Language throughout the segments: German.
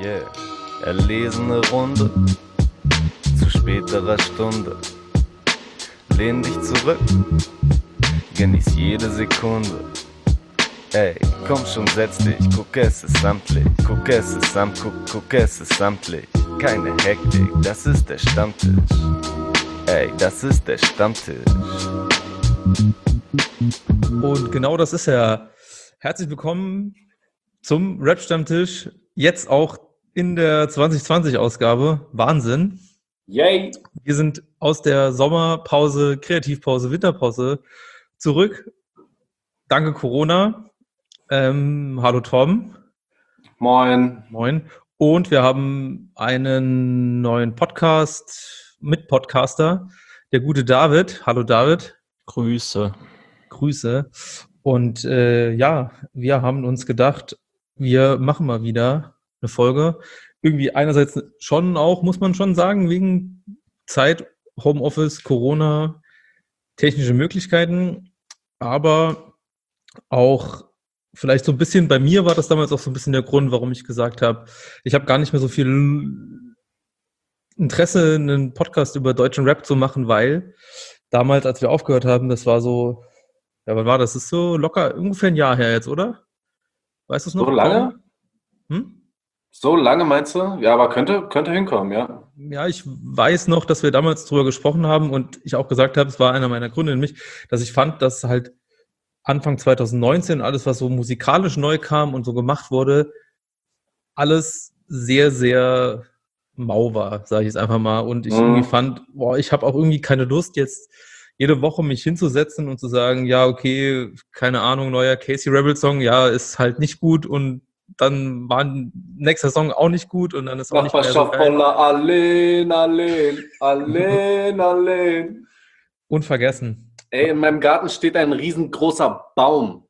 Yeah, erlesene Runde zu späterer Stunde. Lehn dich zurück, genieß jede Sekunde. Ey, komm schon, setz dich, guck, es ist samtlich, guck, es ist samtlich. Keine Hektik, das ist der Stammtisch. Ey, das ist der Stammtisch. Und genau das ist er. Herzlich willkommen zum Rap-Stammtisch, jetzt auch in der 2020-Ausgabe. Wahnsinn. Yay! Wir sind aus der Sommerpause, Kreativpause, Winterpause zurück. Danke Corona. Hallo Tom. Moin. Moin. Und wir haben einen neuen Podcast mit Podcaster, der gute David. Hallo David. Grüße. Und wir haben uns gedacht, wir machen mal wieder eine Folge. Irgendwie einerseits schon auch, muss man schon sagen, wegen Zeit, Homeoffice, Corona, technische Möglichkeiten, aber auch vielleicht so ein bisschen, bei mir war das damals auch so ein bisschen der Grund, warum ich gesagt habe, ich habe gar nicht mehr so viel Interesse, einen Podcast über deutschen Rap zu machen, weil damals, als wir aufgehört haben, das war so, ja, wann war das? Das ist so locker ungefähr ein Jahr her jetzt, oder? Weißt du es noch? So lange? So lange meinst du? Ja, aber könnte hinkommen, ja. Ja, ich weiß noch, dass wir damals drüber gesprochen haben und ich auch gesagt habe, es war einer meiner Gründe nämlich, dass ich fand, dass halt Anfang 2019 alles, was so musikalisch neu kam und so gemacht wurde, alles sehr, sehr mau war, sage ich jetzt einfach mal. Und ich irgendwie fand, ich habe auch irgendwie keine Lust, jetzt jede Woche mich hinzusetzen und zu sagen, ja, okay, keine Ahnung, neuer Casey Rebel Song, ja, ist halt nicht gut und dann war ein nächster Song auch nicht gut und dann ist auch nicht mehr so geil. Allein. Unvergessen. Ey, in meinem Garten steht ein riesengroßer Baum.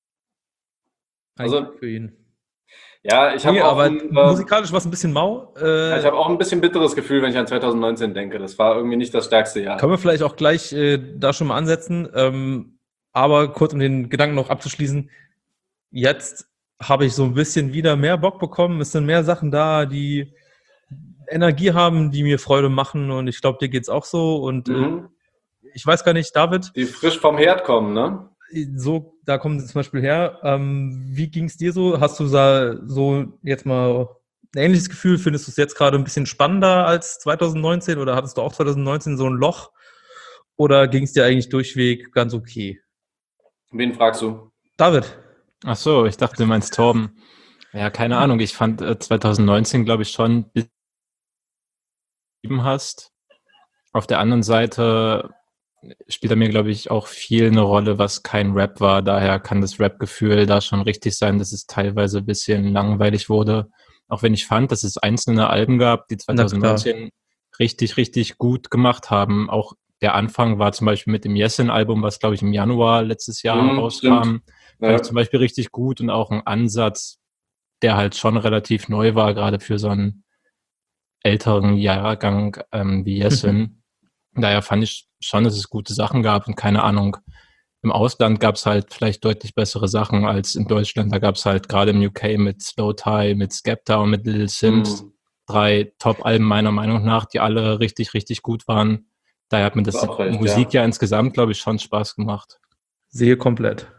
Also für ihn. Ja, ich habe auch musikalisch war es ein bisschen mau. Ich habe auch ein bisschen bitteres Gefühl, wenn ich an 2019 denke. Das war irgendwie nicht das stärkste Jahr. Können wir vielleicht auch gleich da schon mal ansetzen. Aber kurz, um den Gedanken noch abzuschließen, jetzt habe ich so ein bisschen wieder mehr Bock bekommen. Es sind mehr Sachen da, die Energie haben, die mir Freude machen. Und ich glaube, dir geht's auch so. Und ich weiß gar nicht, David. Die frisch vom Herd kommen, ne? So, da kommen sie zum Beispiel her. Wie ging es dir so? Hast du so jetzt mal ein ähnliches Gefühl? Findest du es jetzt gerade ein bisschen spannender als 2019 oder hattest du auch 2019 so ein Loch? Oder ging es dir eigentlich durchweg ganz okay? Wen fragst du? David. Ach so, ich dachte, du meinst Torben. Ja, keine Ahnung. Ich fand 2019, glaube ich, schon beschrieben hast. Auf der anderen Seite spielt da mir, glaube ich, auch viel eine Rolle, was kein Rap war. Daher kann das Rap-Gefühl da schon richtig sein, dass es teilweise ein bisschen langweilig wurde. Auch wenn ich fand, dass es einzelne Alben gab, die 2019 richtig, richtig gut gemacht haben. Auch der Anfang war zum Beispiel mit dem Yesin-Album, was, glaube ich, im Januar letztes Jahr rauskam. Fand ich zum Beispiel richtig gut und auch ein Ansatz, der halt schon relativ neu war, gerade für so einen älteren Jahrgang wie Yesin. Daher fand ich schon, dass es gute Sachen gab und keine Ahnung, im Ausland gab es halt vielleicht deutlich bessere Sachen als in Deutschland. Da gab es halt gerade im UK mit Slowthai, mit Skepta und mit Lil Sims 3 Top-Alben meiner Meinung nach, die alle richtig, richtig gut waren. Daher hat mir das Musik ja insgesamt, glaube ich, schon Spaß gemacht. Sehe komplett.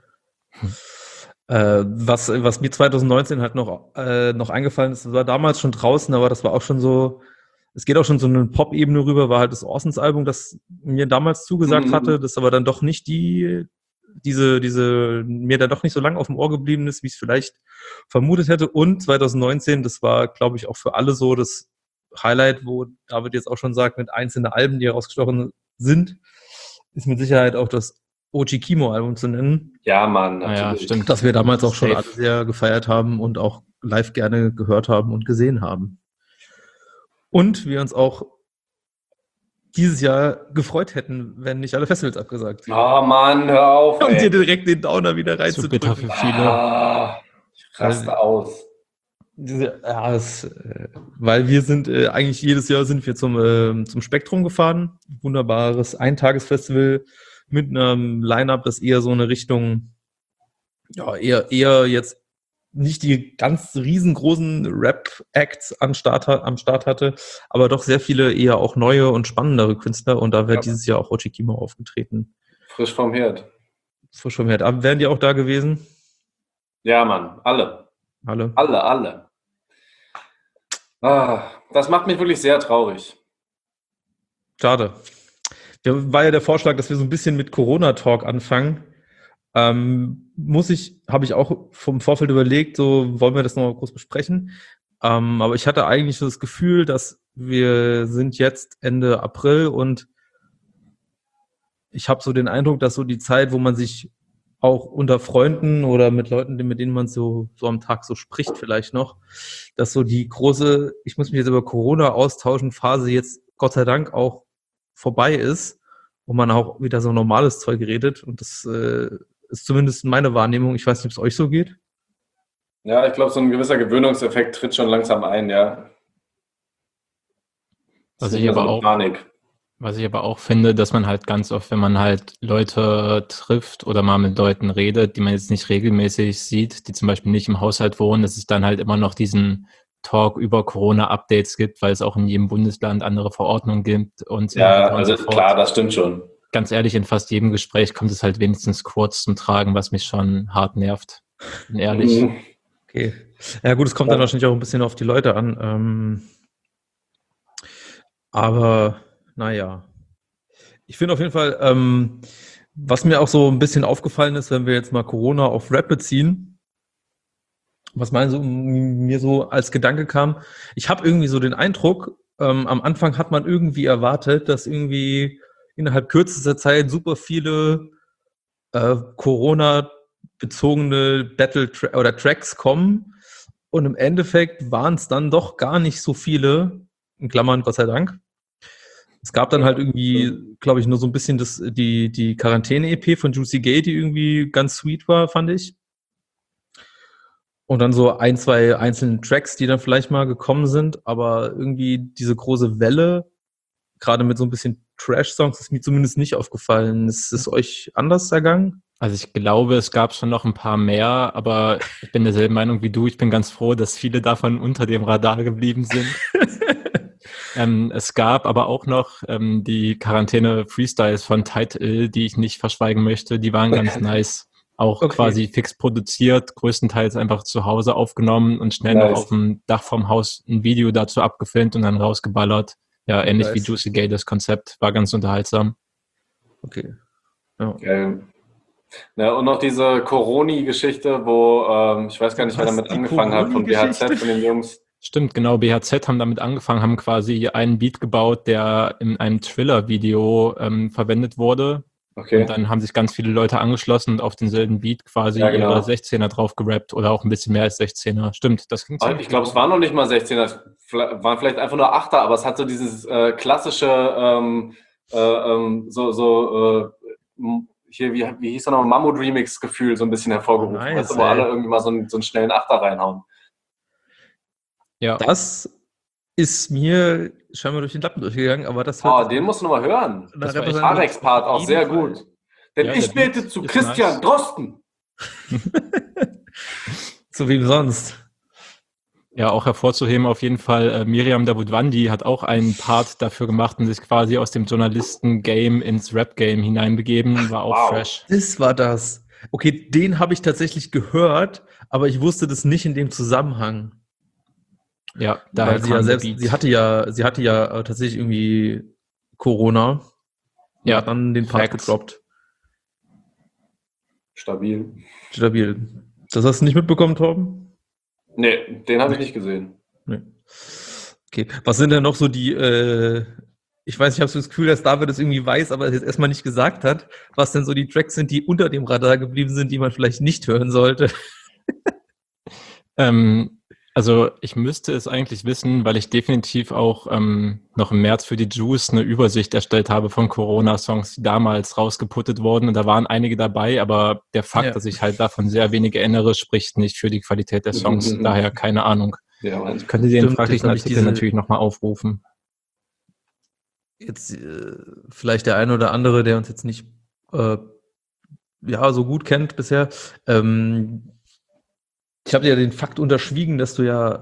Was mir 2019 halt noch eingefallen ist, das war damals schon draußen, aber das war auch schon so, es geht auch schon so eine Pop-Ebene rüber, war halt das Orsons-Album, das mir damals zugesagt hatte, das aber dann doch nicht mir dann doch nicht so lange auf dem Ohr geblieben ist, wie ich es vielleicht vermutet hätte. Und 2019, das war, glaube ich, auch für alle so das Highlight, wo David jetzt auch schon sagt, mit einzelnen Alben, die herausgestochen sind, ist mit Sicherheit auch das OG Kimo-Album zu nennen. Ja, Mann, natürlich. Ja, stimmt. Das wir damals auch schon alle sehr gefeiert haben und auch live gerne gehört haben und gesehen haben. Und wir uns auch dieses Jahr gefreut hätten, wenn nicht alle Festivals abgesagt sind. Oh Mann, hör auf, und dir direkt den Downer wieder reinzudrücken. Zu bitter für viele. Ich raste aus. Weil wir sind eigentlich jedes Jahr sind wir zum Spektrum gefahren. Wunderbares Eintagesfestival mit einem Line-Up, das eher so eine Richtung, ja, eher jetzt nicht die ganz riesengroßen Rap-Acts am Start hatte, aber doch sehr viele eher auch neue und spannendere Künstler. Und da wäre dieses Jahr auch Rochi Kimo aufgetreten. Frisch vom Herd. Frisch vom Herd. Aber wären die auch da gewesen? Ja, Mann, alle. Alle. Alle. Das macht mich wirklich sehr traurig. Schade. War ja der Vorschlag, dass wir so ein bisschen mit Corona-Talk anfangen. Habe ich auch vom Vorfeld überlegt, so wollen wir das noch mal groß besprechen. Aber ich hatte eigentlich so das Gefühl, dass wir sind jetzt Ende April und ich habe so den Eindruck, dass so die Zeit, wo man sich auch unter Freunden oder mit Leuten, mit denen man so am Tag so spricht vielleicht noch, dass so die große, ich muss mich jetzt über Corona austauschen, Phase jetzt Gott sei Dank auch vorbei ist und man auch wieder so normales Zeug redet und das ist zumindest meine Wahrnehmung. Ich weiß nicht, ob es euch so geht. Ja, ich glaube, so ein gewisser Gewöhnungseffekt tritt schon langsam ein, ja. Was ich aber auch finde, dass man halt ganz oft, wenn man halt Leute trifft oder mal mit Leuten redet, die man jetzt nicht regelmäßig sieht, die zum Beispiel nicht im Haushalt wohnen, dass es dann halt immer noch diesen Talk über Corona-Updates gibt, weil es auch in jedem Bundesland andere Verordnungen gibt und so Ja, weiter und also so fort. klar, das stimmt schon. Ganz ehrlich, in fast jedem Gespräch kommt es halt wenigstens kurz zum Tragen, was mich schon hart nervt. Bin ehrlich. Okay. Ja gut, es kommt dann wahrscheinlich auch ein bisschen auf die Leute an. Aber naja. Ich finde auf jeden Fall, was mir auch so ein bisschen aufgefallen ist, wenn wir jetzt mal Corona auf Rap beziehen, was mir so als Gedanke kam, ich habe irgendwie so den Eindruck, am Anfang hat man irgendwie erwartet, dass irgendwie innerhalb kürzester Zeit super viele Corona-bezogene oder Tracks kommen und im Endeffekt waren es dann doch gar nicht so viele, in Klammern Gott sei Dank. Es gab dann halt irgendwie, glaube ich, nur so ein bisschen die Quarantäne-EP von Juicy Gay, die irgendwie ganz sweet war, fand ich. Und dann so ein, zwei einzelne Tracks, die dann vielleicht mal gekommen sind, aber irgendwie diese große Welle, gerade mit so ein bisschen Trash-Songs, ist mir zumindest nicht aufgefallen. Ist es euch anders ergangen? Also ich glaube, es gab schon noch ein paar mehr, aber ich bin derselben Meinung wie du. Ich bin ganz froh, dass viele davon unter dem Radar geblieben sind. Es gab aber auch noch die Quarantäne-Freestyles von Title, die ich nicht verschweigen möchte. Die waren ganz nice. Auch quasi fix produziert, größtenteils einfach zu Hause aufgenommen und schnell noch auf dem Dach vom Haus ein Video dazu abgefilmt und dann rausgeballert. Ja, ähnlich wie Juicy Gay, das Konzept war ganz unterhaltsam. Okay. Ja. Okay. Ja, und noch diese Coroni-Geschichte, wo, ich weiß gar nicht, wer damit angefangen hat, von BHZ, von den Jungs. Stimmt, genau. BHZ haben damit angefangen, haben quasi einen Beat gebaut, der in einem Thriller-Video verwendet wurde. Okay. Und dann haben sich ganz viele Leute angeschlossen und auf denselben Beat quasi ihre 16er drauf gerappt oder auch ein bisschen mehr als 16er. Stimmt, das klingt so. Ich glaube, es waren noch nicht mal 16er, es waren vielleicht einfach nur 8er, aber es hat so dieses klassische, hier, wie hieß er noch, Mammut-Remix-Gefühl so ein bisschen hervorgerufen. Nice, weißt du, wo alle irgendwie mal so einen schnellen Achter reinhauen. Ja. Das ist mir scheinbar durch den Lappen durchgegangen, aber das den musst du nochmal hören. Das war Arex-Part auch sehr gut. Denn ich bete zu Christian Drosten. Zu wem sonst? Ja, auch hervorzuheben auf jeden Fall, Miriam Davutwandi hat auch einen Part dafür gemacht und sich quasi aus dem Journalisten-Game ins Rap-Game hineinbegeben, war auch fresh. Das war das. Okay, den habe ich tatsächlich gehört, aber ich wusste das nicht in dem Zusammenhang. Ja, daher sie hatte ja tatsächlich irgendwie Corona. Ja, hat dann den Part gedroppt. Stabil. Das hast du nicht mitbekommen, Torben? Nee, den habe ich nicht gesehen. Nee. Okay, was sind denn noch so die, ich weiß, ich habe so das Gefühl, dass David das irgendwie weiß, aber es jetzt erstmal nicht gesagt hat, was denn so die Tracks sind, die unter dem Radar geblieben sind, die man vielleicht nicht hören sollte? Also ich müsste es eigentlich wissen, weil ich definitiv auch noch im März für die Juice eine Übersicht erstellt habe von Corona-Songs, die damals rausgeputtet wurden. Und da waren einige dabei, aber der Fakt, dass ich halt davon sehr wenige erinnere, spricht nicht für die Qualität der Songs. Daher keine Ahnung. Ja, ich könnte den fraglichen Artikel natürlich nochmal aufrufen. Jetzt vielleicht der eine oder andere, der uns jetzt nicht so gut kennt bisher, Ich habe dir ja den Fakt unterschwiegen, dass du ja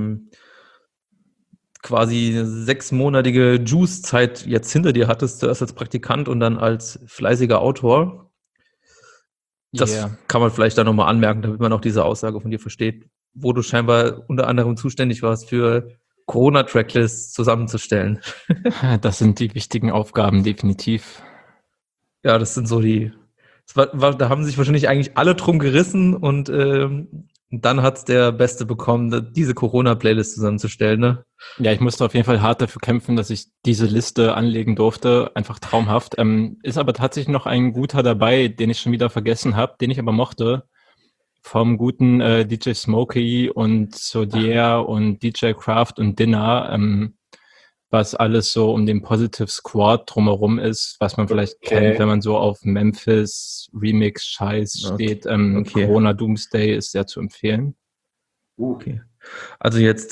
quasi eine 6-monatige Juice-Zeit jetzt hinter dir hattest, zuerst als Praktikant und dann als fleißiger Autor. Das kann man vielleicht da nochmal anmerken, damit man auch diese Aussage von dir versteht, wo du scheinbar unter anderem zuständig warst für Corona-Tracklists zusammenzustellen. Das sind die wichtigen Aufgaben, definitiv. Ja, das sind so da haben sich wahrscheinlich eigentlich alle drum gerissen und dann hat's der Beste bekommen, diese Corona-Playlist zusammenzustellen, ne? Ja, ich musste auf jeden Fall hart dafür kämpfen, dass ich diese Liste anlegen durfte. Einfach traumhaft. Ist aber tatsächlich noch ein guter dabei, den ich schon wieder vergessen habe, den ich aber mochte. Vom guten DJ Smokey und Sodier und DJ Craft und Dinner, was alles so um den Positive Squad drumherum ist, was man vielleicht kennt, wenn man so auf Memphis Remix-Scheiß steht. Corona Doomsday ist sehr zu empfehlen. Okay. Also jetzt,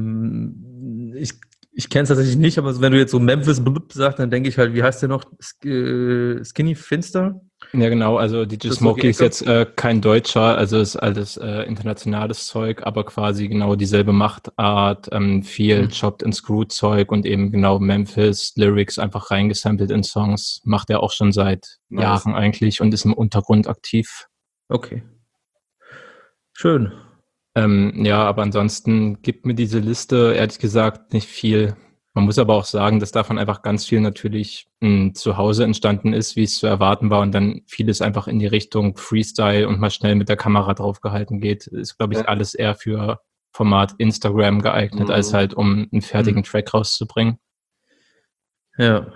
ich kenne es tatsächlich nicht, aber wenn du jetzt so Memphis sagst, dann denke ich halt, wie heißt der noch? Skinny Finster? Ja, genau, also DJ Smokey ist jetzt kein Deutscher, also ist alles internationales Zeug, aber quasi genau dieselbe Machtart, viel Chopped and Screwed Zeug und eben genau Memphis Lyrics einfach reingesampelt in Songs, macht er auch schon seit Jahren eigentlich und ist im Untergrund aktiv. Okay. Schön. Ja, aber ansonsten gibt mir diese Liste ehrlich gesagt nicht viel. Man muss aber auch sagen, dass davon einfach ganz viel natürlich zu Hause entstanden ist, wie es zu erwarten war und dann vieles einfach in die Richtung Freestyle und mal schnell mit der Kamera draufgehalten geht. Ist, glaube ich, alles eher für Format Instagram geeignet, als halt um einen fertigen Track rauszubringen. Ja.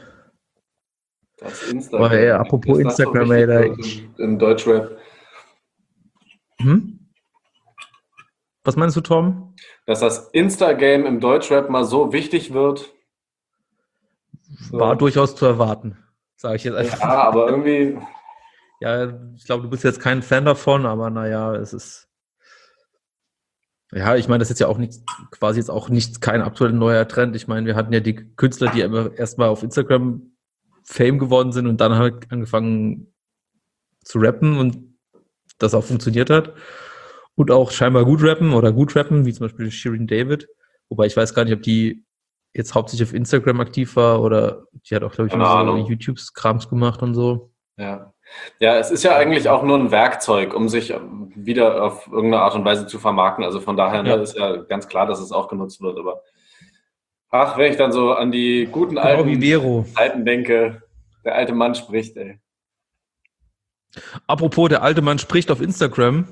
Das Instagram. Oh, apropos Instagram, im Deutschrap. Was meinst du, Tom? Dass das Insta-Game im Deutschrap mal so wichtig wird. War durchaus zu erwarten, sage ich jetzt einfach. Ja, aber irgendwie... Ja, ich glaube, du bist jetzt kein Fan davon, aber naja, es ist... Ja, ich meine, das ist ja auch nichts, quasi jetzt auch kein aktuell neuer Trend. Ich meine, wir hatten ja die Künstler, die erstmal auf Instagram Fame geworden sind und dann halt angefangen zu rappen und das auch funktioniert hat. Und auch scheinbar gut rappen, wie zum Beispiel Shirin David. Wobei ich weiß gar nicht, ob die jetzt hauptsächlich auf Instagram aktiv war oder die hat auch, glaube ich, so YouTube-Krams gemacht und so. Ja. Ja, es ist ja eigentlich auch nur ein Werkzeug, um sich wieder auf irgendeine Art und Weise zu vermarkten. Also von daher ist ja ganz klar, dass es auch genutzt wird. Aber wenn ich dann so an die guten alten Zeiten denke, der alte Mann spricht, ey. Apropos, der alte Mann spricht auf Instagram.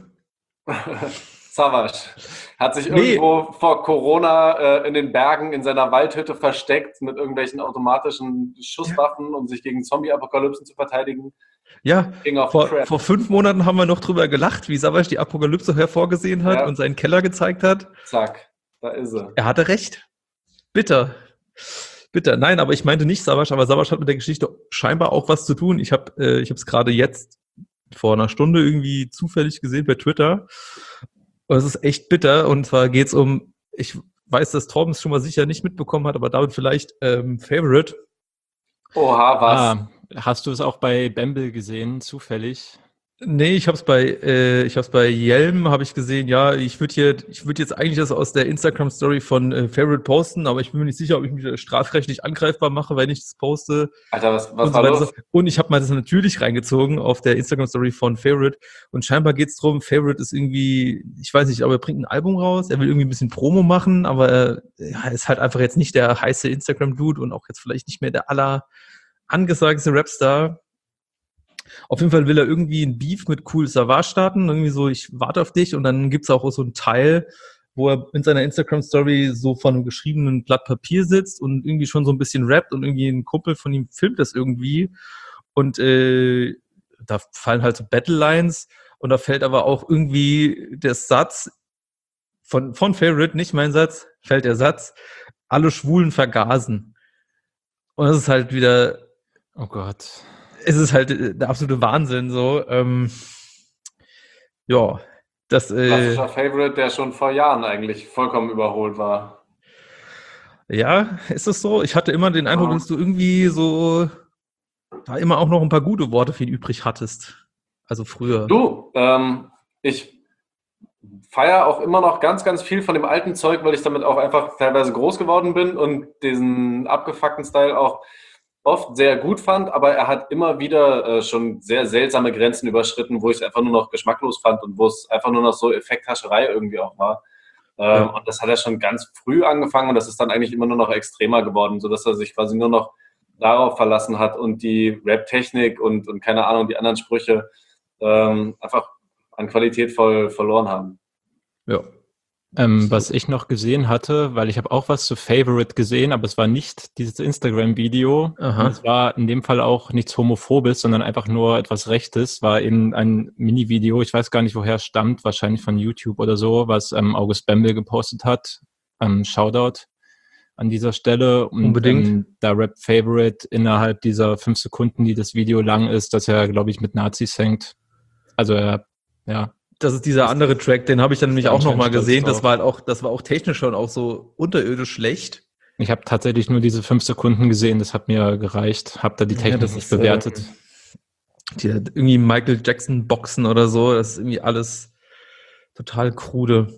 Savage hat sich irgendwo vor Corona in den Bergen in seiner Waldhütte versteckt mit irgendwelchen automatischen Schusswaffen, um sich gegen Zombie-Apokalypsen zu verteidigen. Ja, vor 5 Monaten haben wir noch drüber gelacht, wie Savage die Apokalypse hervorgesehen hat und seinen Keller gezeigt hat. Zack, da ist er. Er hatte recht. Bitter. Nein, aber ich meinte nicht Savage, aber Savage hat mit der Geschichte scheinbar auch was zu tun. Ich habe es gerade jetzt vor einer Stunde irgendwie zufällig gesehen bei Twitter. Und es ist echt bitter. Und zwar geht's um, ich weiß, dass Torben es schon mal sicher nicht mitbekommen hat, aber damit vielleicht Favorite. Oha, was? Hast du es auch bei Bamble gesehen, zufällig? Nee, ich hab's bei Yelm habe ich gesehen. Ja, ich würde jetzt eigentlich das aus der Instagram-Story von Favorite posten, aber ich bin mir nicht sicher, ob ich mich strafrechtlich angreifbar mache, wenn ich das poste. Alter, was war los? Und ich habe mal das natürlich reingezogen auf der Instagram-Story von Favorite und scheinbar geht's drum, Favorite ist irgendwie, ich weiß nicht, aber er bringt ein Album raus, er will irgendwie ein bisschen Promo machen, aber er ist halt einfach jetzt nicht der heiße Instagram-Dude und auch jetzt vielleicht nicht mehr der angesagteste Rapstar. Auf jeden Fall will er irgendwie ein Beef mit Cool Savage starten, irgendwie so, ich warte auf dich und dann gibt's auch so einen Teil, wo er in seiner Instagram-Story so vor einem geschriebenen Blatt Papier sitzt und irgendwie schon so ein bisschen rappt und irgendwie ein Kumpel von ihm filmt das irgendwie und da fallen halt so Battle-Lines und da fällt aber auch irgendwie der Satz von Favorite, nicht mein Satz, fällt der Satz, alle Schwulen vergasen. Und das ist halt wieder... Oh Gott... Es ist halt der absolute Wahnsinn, so. Klassischer Favorite, der schon vor Jahren eigentlich vollkommen überholt war. Ja, ist das so? Ich hatte immer den Eindruck, dass du irgendwie so da immer auch noch ein paar gute Worte für ihn übrig hattest. Also früher. Du, ich feiere auch immer noch ganz, ganz viel von dem alten Zeug, weil ich damit auch einfach teilweise groß geworden bin und diesen abgefuckten Style auch oft sehr gut fand, aber er hat immer wieder schon sehr seltsame Grenzen überschritten, wo ich es einfach nur noch geschmacklos fand und wo es einfach nur noch so Effekthascherei irgendwie auch war. Und das hat er schon ganz früh angefangen und das ist dann eigentlich immer nur noch extremer geworden, sodass er sich quasi nur noch darauf verlassen hat und die Rap-Technik und keine Ahnung, die anderen Sprüche einfach an Qualität voll verloren haben. Ja. Was ich noch gesehen hatte, weil ich habe auch was zu Favorite gesehen, aber es war nicht dieses Instagram-Video. Aha. Es war in dem Fall auch nichts Homophobes, sondern einfach nur etwas Rechtes. War eben ein Mini-Video, ich weiß gar nicht, woher es stammt, wahrscheinlich von YouTube oder so, was August Bembel gepostet hat. Shoutout an dieser Stelle. Und, Unbedingt. Da Rap Favorite innerhalb dieser 5 Sekunden, die das Video lang ist, dass er, glaube ich, mit Nazis hängt. Also ja. Das ist dieser andere Track, den habe ich dann nämlich auch nochmal anscheinend gesehen. stolz Das war auch technisch schon auch so unterirdisch schlecht. Ich habe tatsächlich nur diese 5 Sekunden gesehen, das hat mir gereicht. Habe da die Technik das nicht ist, bewertet. Die hat irgendwie Michael Jackson Boxen oder so, das ist irgendwie alles total krude.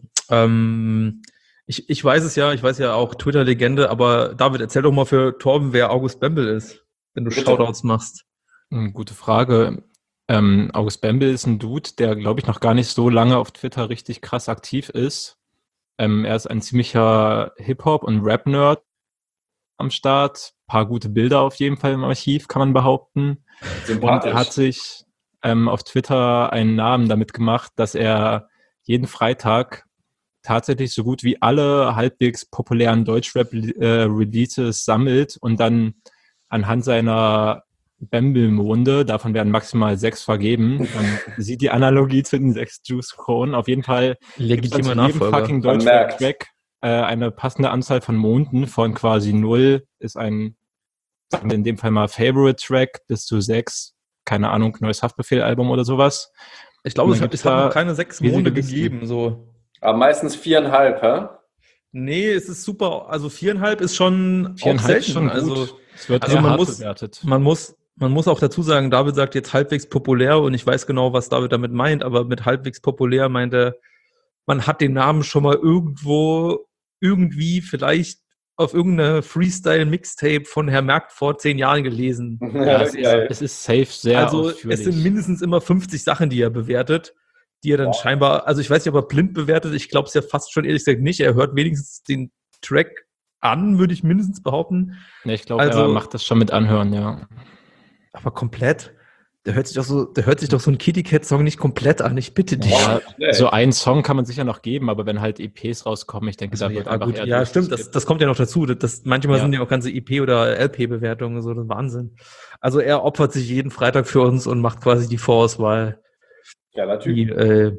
Ich weiß ja auch Twitter-Legende, aber David, erzähl doch mal für Torben, wer August Bembel ist, wenn du Bitte. Shoutouts machst. Gute Frage. August Bembel ist ein Dude, der, glaube ich, noch gar nicht so lange auf Twitter richtig krass aktiv ist. Er ist ein ziemlicher Hip-Hop- und Rap-Nerd am Start. Paar gute Bilder auf jeden Fall im Archiv, kann man behaupten. Und er hat sich auf Twitter einen Namen damit gemacht, dass er jeden Freitag tatsächlich so gut wie alle halbwegs populären Deutschrap-Releases sammelt und dann anhand seiner Bembel-Monde, davon werden maximal 6 vergeben. Man sieht die Analogie zu den 6 Juice-Kronen. Auf jeden Fall Legitimer zu jedem Nachfolger. fucking Deutschrap-Track eine passende Anzahl von Monden von quasi 0 ist ein, sagen wir in dem Fall mal Favorite-Track bis zu 6, keine Ahnung, neues Haftbefehl-Album oder sowas. Ich glaube, es hat da noch keine 6 riesige Monde Listen. gegeben. So. Aber meistens 4,5, hä? Nee, es ist super. Also 4,5 ist schon 4,5 auch selten. ist schon gut. Also, Es wird also eher man hart muss- bewertet. man muss auch dazu sagen, David sagt jetzt halbwegs populär und ich weiß genau, was David damit meint, aber mit halbwegs populär meint er, man hat den Namen schon mal irgendwie vielleicht auf irgendeiner Freestyle-Mixtape von Herr Merck vor 10 Jahren gelesen. Ja, Geil. es ist safe sehr Also ausführlich. es sind mindestens immer 50 Sachen, die er bewertet, die er dann scheinbar, also ich weiß nicht, ob er blind bewertet, ich glaube es ja fast schon ehrlich gesagt nicht, er hört wenigstens den Track an, würde ich mindestens behaupten, Ja, ich glaube, also- er macht das schon mit Anhören, ja. aber komplett, der hört sich doch so ein Kitty Cat Song nicht komplett an, ich bitte dich. Ja, schnell. so einen Song kann man sicher noch geben, aber wenn halt EPs rauskommen, ich denke, Also, da wird ja, einfach gut, eher ja, stimmt, durchgeskippt. das kommt ja noch dazu. Manchmal Ja. sind ja auch ganze EP- oder LP-Bewertungen, so das ist Wahnsinn. Also er opfert sich jeden Freitag für uns und macht quasi die Vorauswahl, Geiler Typ. die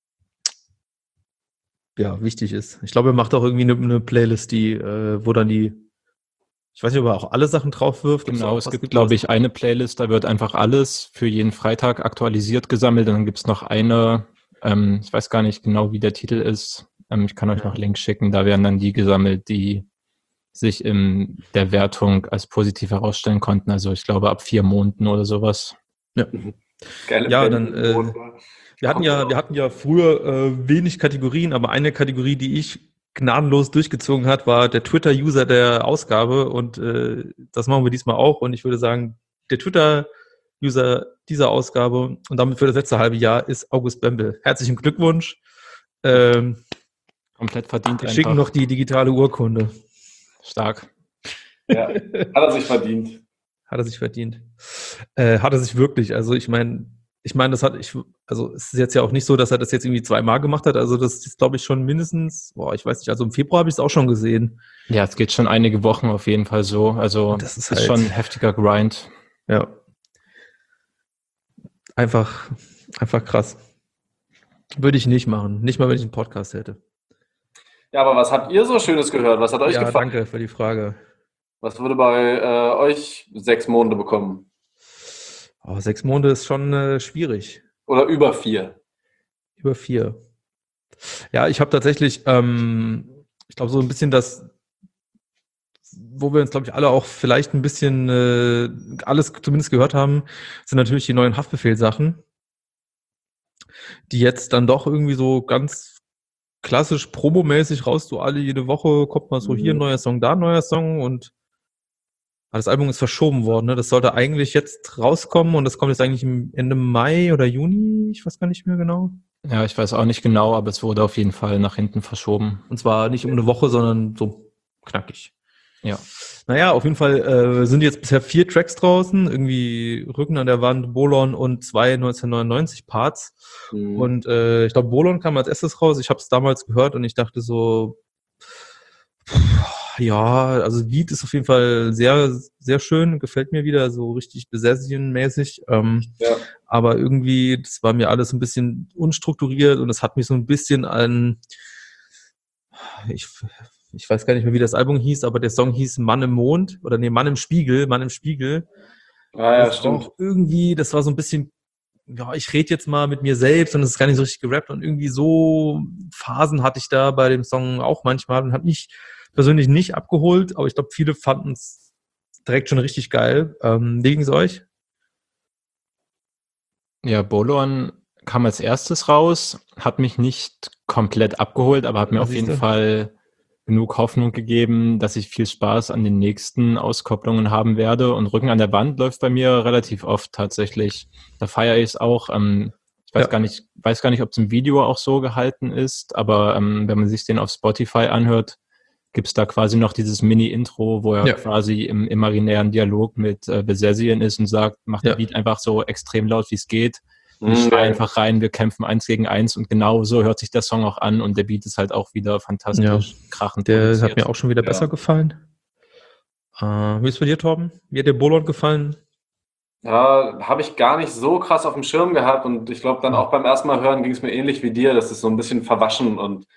wichtig ist. Ich glaube, er macht auch irgendwie eine Playlist, wo dann ich weiß nicht, ob er auch alle Sachen drauf wirft. Genau, es gibt, glaube ich, eine Playlist, da wird einfach alles für jeden Freitag aktualisiert gesammelt. Und dann gibt es noch eine, ich weiß gar nicht genau, wie der Titel ist. Ich kann euch noch Links schicken. Da werden dann die gesammelt, die sich in der Wertung als positiv herausstellen konnten. Also ich glaube ab 4 Monaten oder sowas. Geile Ja, Band. dann, wir hatten ja früher wenig Kategorien, aber eine Kategorie, die ich gnadenlos durchgezogen hat, war der Twitter-User der Ausgabe und das machen wir diesmal auch und ich würde sagen, der Twitter-User dieser Ausgabe und damit für das letzte halbe Jahr ist August Bembel. Herzlichen Glückwunsch. Komplett verdient Wir schicken noch die digitale Urkunde. Stark. Ja, hat er sich verdient. Hat er sich verdient. Hat er sich wirklich. Also ich meine, also es ist jetzt ja auch nicht so, dass er das jetzt irgendwie 2-mal gemacht hat. Also das ist, glaube ich, schon mindestens, ich weiß nicht, also im Februar habe ich es auch schon gesehen. Ja, es geht schon einige Wochen auf jeden Fall so. Also Und das ist ist halt- schon ein heftiger Grind. Ja. Einfach krass. Würde ich nicht machen. Nicht mal, wenn ich einen Podcast hätte. Ja, aber was habt ihr so Schönes gehört? Was hat euch Ja, gefallen? danke für die Frage. Was würde bei euch 6 Monde bekommen? 6 Monate ist schon schwierig. Oder über 4? Über 4. Ja, ich habe tatsächlich, ich glaube, so ein bisschen das, wo wir uns, glaube ich, alle auch vielleicht ein bisschen alles zumindest gehört haben, sind natürlich die neuen Haftbefehl-Sachen, die jetzt dann doch irgendwie so ganz klassisch promomäßig raus, du alle jede Woche kommt mal so hier ein neuer Song, da ein neuer Song und das Album ist verschoben worden. Ne? Das sollte eigentlich jetzt rauskommen und das kommt jetzt eigentlich Ende Mai oder Juni, ich weiß gar nicht mehr genau. Ja, ich weiß auch nicht genau, aber es wurde auf jeden Fall nach hinten verschoben. Und zwar nicht um eine Woche, sondern so knackig. Ja. Naja, auf jeden Fall sind jetzt bisher 4 Tracks draußen, irgendwie Rücken an der Wand, Bolon und 2 1999 Parts. Und ich glaube, Bolon kam als erstes raus. Ich habe es damals gehört und ich dachte so, ja, also Lied ist auf jeden Fall sehr, sehr schön, gefällt mir wieder, so richtig Besession-mäßig. Aber irgendwie, das war mir alles ein bisschen unstrukturiert und es hat mich so ein bisschen an, ich weiß gar nicht mehr, wie das Album hieß, aber der Song hieß Mann im Mond oder nee, Mann im Spiegel. Ja, das stimmt. auch irgendwie, das war so ein bisschen, ja, ich rede jetzt mal mit mir selbst und es ist gar nicht so richtig gerappt und irgendwie so Phasen hatte ich da bei dem Song auch manchmal und hat mich persönlich nicht abgeholt, aber ich glaube, viele fanden es direkt schon richtig geil. Wie ging's euch? Ja, Bolon kam als erstes raus, hat mich nicht komplett abgeholt, aber hat mir auf jeden Fall genug Hoffnung gegeben, dass ich viel Spaß an den nächsten Auskopplungen haben werde. Und Rücken an der Wand läuft bei mir relativ oft tatsächlich. Da feiere ich es auch. Ich weiß gar nicht, ob es im Video auch so gehalten ist, aber wenn man sich den auf Spotify anhört, gibt es da quasi noch dieses Mini-Intro, wo er quasi im imaginären Dialog mit Besesien ist und sagt, macht den Beat einfach so extrem laut, wie es geht. Ich schreie einfach rein, wir kämpfen 1 gegen 1 und genau so hört sich der Song auch an und der Beat ist halt auch wieder fantastisch krachend. Der produziert. hat mir auch schon wieder besser gefallen. Wie ist bei dir, Torben? Wie hat dir Bolon gefallen? Ja, habe ich gar nicht so krass auf dem Schirm gehabt und ich glaube dann auch beim ersten Mal hören ging es mir ähnlich wie dir, das ist so ein bisschen verwaschen und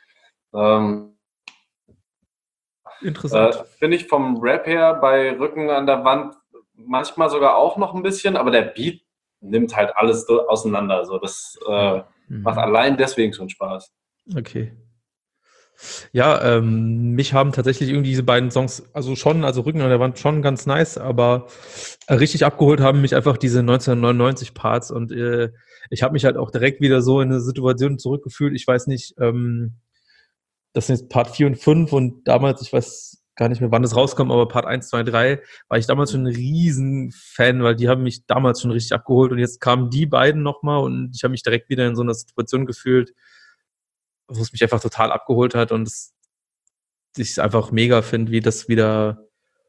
interessant. finde ich vom Rap her bei Rücken an der Wand manchmal sogar auch noch ein bisschen, aber der Beat nimmt halt alles auseinander. Also das macht allein deswegen schon Spaß. Okay. Ja, mich haben tatsächlich irgendwie diese beiden Songs, also Rücken an der Wand schon ganz nice, aber richtig abgeholt haben mich einfach diese 1999 Parts und ich habe mich halt auch direkt wieder so in eine Situation zurückgefühlt. Ich weiß nicht, das sind jetzt Part 4 und 5 und damals, ich weiß gar nicht mehr, wann das rauskommt, aber Part 1, 2, 3 war ich damals schon ein riesen Fan, weil die haben mich damals schon richtig abgeholt und jetzt kamen die beiden nochmal und ich habe mich direkt wieder in so einer Situation gefühlt, wo es mich einfach total abgeholt hat und ich es einfach mega finde, wie das wieder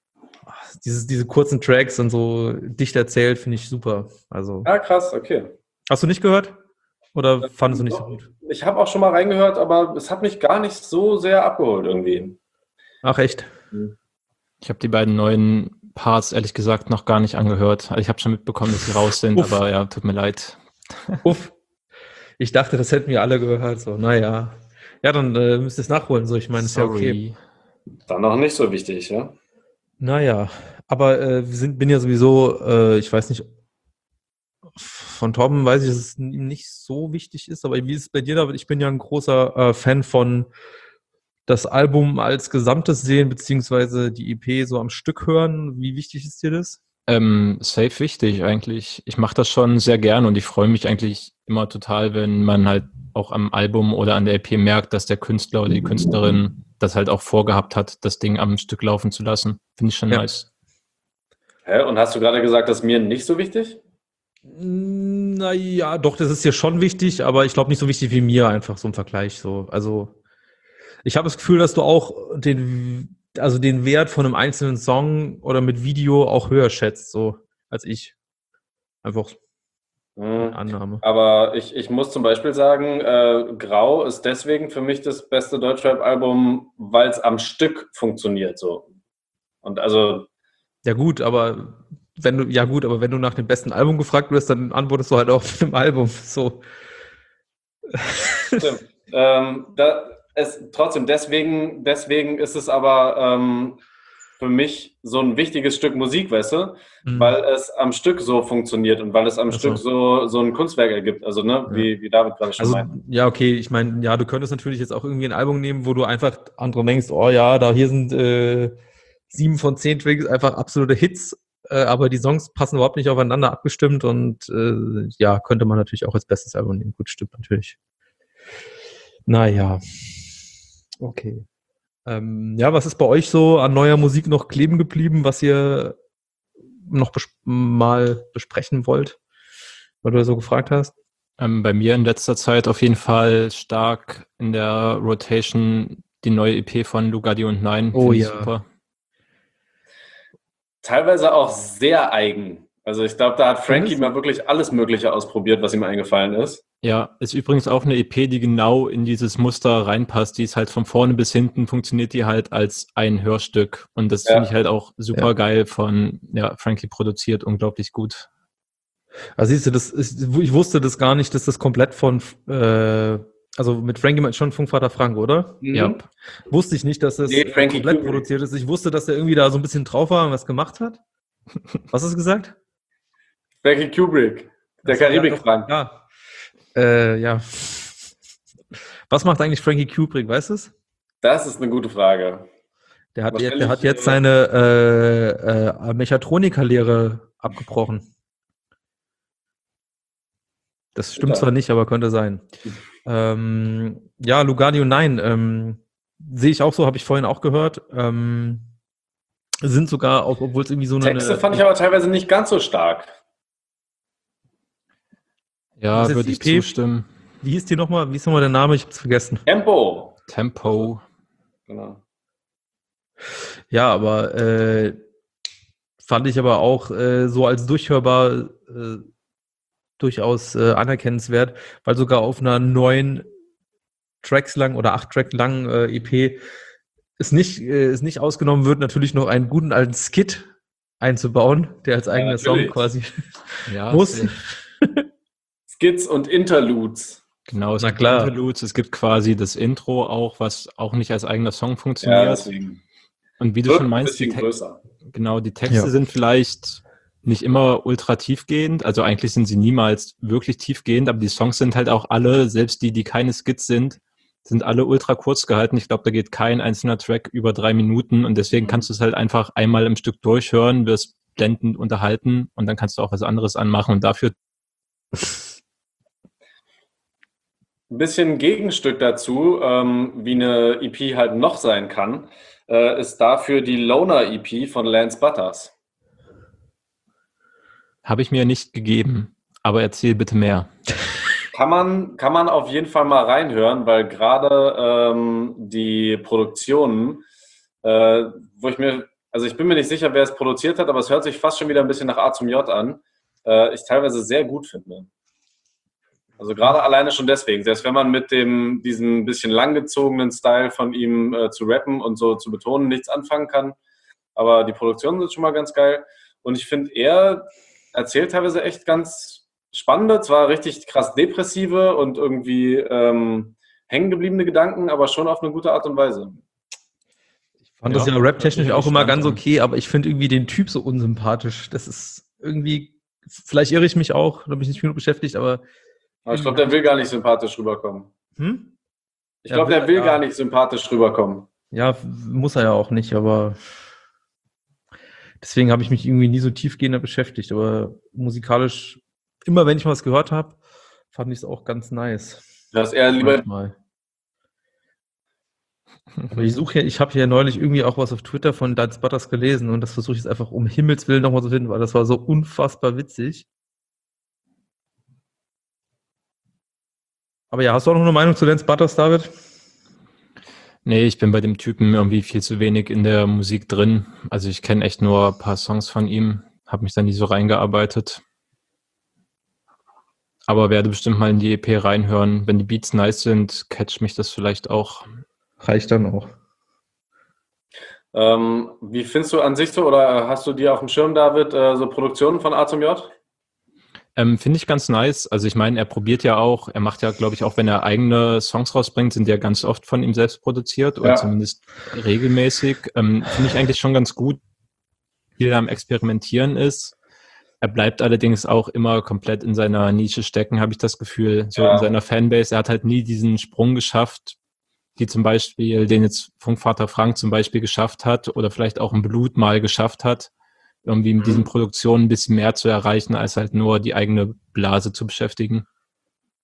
diese kurzen Tracks und so dicht erzählt, finde ich super. Also, ja, krass, okay. Hast du nicht gehört? Oder fandest du nicht so gut? Ich habe auch schon mal reingehört, aber es hat mich gar nicht so sehr abgeholt irgendwie. Ach, echt? Ich habe die beiden neuen Parts ehrlich gesagt noch gar nicht angehört. Also ich habe schon mitbekommen, dass sie raus sind, aber ja, tut mir leid. Uff. Ich dachte, das hätten wir alle gehört. So, naja. Ja, dann müsst ihr es nachholen. So, ich meine, ist ja okay. Dann noch nicht so wichtig, ja? Naja, aber bin ja sowieso, ich weiß nicht, von Torben weiß ich, dass es ihm nicht so wichtig ist, aber wie ist es bei dir, David? Ich bin ja ein großer Fan von das Album als Gesamtes sehen, beziehungsweise die EP so am Stück hören. Wie wichtig ist dir das? Safe wichtig eigentlich. Ich mache das schon sehr gern und ich freue mich eigentlich immer total, wenn man halt auch am Album oder an der EP merkt, dass der Künstler oder die Künstlerin das halt auch vorgehabt hat, das Ding am Stück laufen zu lassen. Finde ich schon nice. Hä? Und hast du gerade gesagt, das ist mir nicht so wichtig? Naja, doch, das ist dir schon wichtig, aber ich glaube nicht so wichtig wie mir einfach so im Vergleich. So. Also ich habe das Gefühl, dass du auch den Wert von einem einzelnen Song oder mit Video auch höher schätzt, so als ich. Einfach eine Annahme. Aber ich muss zum Beispiel sagen, Grau ist deswegen für mich das beste Deutschrap-Album, weil es am Stück funktioniert. So. Und also. Ja gut, aber wenn du nach dem besten Album gefragt wirst, dann antwortest du halt auch mit dem Album. So. Stimmt. Trotzdem, deswegen ist es aber für mich so ein wichtiges Stück Musik, weißt du? Weil es am Stück so funktioniert und weil es am Stück so ein Kunstwerk ergibt. Also, ne, wie David gerade schon meinte. Ja, okay, ich meine, ja, du könntest natürlich jetzt auch irgendwie ein Album nehmen, wo du einfach andere denkst, oh ja, hier sind 7 von 10 Tracks einfach absolute Hits, aber die Songs passen überhaupt nicht aufeinander abgestimmt und könnte man natürlich auch als bestes Album nehmen. Gut, stimmt natürlich. Naja. Okay. Ja, was ist bei euch so an neuer Musik noch kleben geblieben, was ihr noch mal besprechen wollt, weil du ja so gefragt hast? Bei mir in letzter Zeit auf jeden Fall stark in der Rotation die neue EP von Lugardio und Nein. Oh Finde ich ja. super. Teilweise auch sehr eigen. Also ich glaube, da hat Frankie Findest du? mal wirklich alles Mögliche ausprobiert, was ihm eingefallen ist. Ja, ist übrigens auch eine EP, die genau in dieses Muster reinpasst. Die ist halt von vorne bis hinten, funktioniert die halt als ein Hörstück. Und das finde ich halt auch super geil von Frankie produziert, unglaublich gut. Also siehst du, ich wusste das gar nicht, dass das komplett von, also mit Frankie meint schon Funkvater Frank, oder? Ja. Wusste ich nicht, dass das Frankie komplett Kubrick produziert ist. Ich wusste, dass er irgendwie da so ein bisschen drauf war und was gemacht hat. Was hast du gesagt? Frankie Kubrick, der Karibik-Frank. Ja. Ja. Was macht eigentlich Frankie Kubrick, weißt du es? Das ist eine gute Frage. Der hat jetzt seine Mechatronikerlehre abgebrochen. Das stimmt zwar nicht, aber könnte sein. Ja, Lugardio, nein. Sehe ich auch so, habe ich vorhin auch gehört. Sind sogar, obwohl es irgendwie so eine... Texte fand ich aber teilweise nicht ganz so stark. Ja, würde ich zustimmen. Wie hieß die nochmal? Wie ist nochmal der Name? Ich hab's vergessen. Tempo. Genau. Ja, aber fand ich aber auch so als durchhörbar durchaus anerkennenswert, weil sogar auf einer 9 Tracks lang oder 8 Track langen EP es nicht ausgenommen wird, natürlich noch einen guten alten Skit einzubauen, der als eigener Song quasi muss. Skits und Interludes. Genau, es gibt Interludes, es gibt quasi das Intro auch, was auch nicht als eigener Song funktioniert. Ja, deswegen. Und wie du schon meinst, die Texte sind vielleicht nicht immer ultra tiefgehend, also eigentlich sind sie niemals wirklich tiefgehend, aber die Songs sind halt auch alle, selbst die keine Skits sind alle ultra kurz gehalten. Ich glaube, da geht kein einzelner Track über 3 Minuten und deswegen kannst du es halt einfach einmal im Stück durchhören, wirst blendend unterhalten und dann kannst du auch was anderes anmachen und dafür ein bisschen Gegenstück dazu, wie eine EP halt noch sein kann, ist dafür die Loner-EP von Lance Butters. Habe ich mir nicht gegeben, aber erzähl bitte mehr. Kann man auf jeden Fall mal reinhören, weil gerade die Produktionen, ich bin mir nicht sicher, wer es produziert hat, aber es hört sich fast schon wieder ein bisschen nach A zum J an, ich teilweise sehr gut finde. Also gerade alleine schon deswegen, selbst wenn man mit diesem bisschen langgezogenen Style von ihm zu rappen und so zu betonen nichts anfangen kann, aber die Produktionen sind schon mal ganz geil und ich finde, er erzählt teilweise echt ganz spannende, zwar richtig krass depressive und irgendwie hängen gebliebene Gedanken, aber schon auf eine gute Art und Weise. Ich fand das ja rap-technisch auch immer ganz okay, aber ich finde irgendwie den Typ so unsympathisch. Das ist irgendwie, vielleicht irre ich mich auch, da bin ich nicht genug beschäftigt, aber ich glaube, der will gar nicht sympathisch rüberkommen. Ich glaube, der will gar nicht sympathisch rüberkommen. Ja, muss er ja auch nicht, aber deswegen habe ich mich irgendwie nie so tiefgehender beschäftigt, aber musikalisch immer wenn ich mal was gehört habe, fand ich es auch ganz nice. Das eher lieber mal. Aber ich habe hier neulich irgendwie auch was auf Twitter von Lance Butters gelesen und das versuche ich jetzt einfach um Himmels Willen nochmal zu finden, weil das war so unfassbar witzig. Aber ja, hast du auch noch eine Meinung zu Lance Butters, David? Nee, ich bin bei dem Typen irgendwie viel zu wenig in der Musik drin. Also ich kenne echt nur ein paar Songs von ihm, habe mich da nie so reingearbeitet. Aber werde bestimmt mal in die EP reinhören. Wenn die Beats nice sind, catcht mich das vielleicht auch. Reicht dann auch. Wie findest du an sich so, oder hast du dir auf dem Schirm, David, so Produktionen von A zum J? Finde ich ganz nice. Also ich meine, er probiert ja auch, er macht ja, glaube ich, auch wenn er eigene Songs rausbringt, sind die ja ganz oft von ihm selbst produziert oder zumindest regelmäßig. Finde ich eigentlich schon ganz gut, wie er am Experimentieren ist. Er bleibt allerdings auch immer komplett in seiner Nische stecken, habe ich das Gefühl, so in seiner Fanbase. Er hat halt nie diesen Sprung geschafft, die zum Beispiel, den jetzt Funkvater Frank zum Beispiel geschafft hat oder vielleicht auch ein Blut mal geschafft hat, irgendwie mit diesen Produktionen ein bisschen mehr zu erreichen, als halt nur die eigene Blase zu beschäftigen.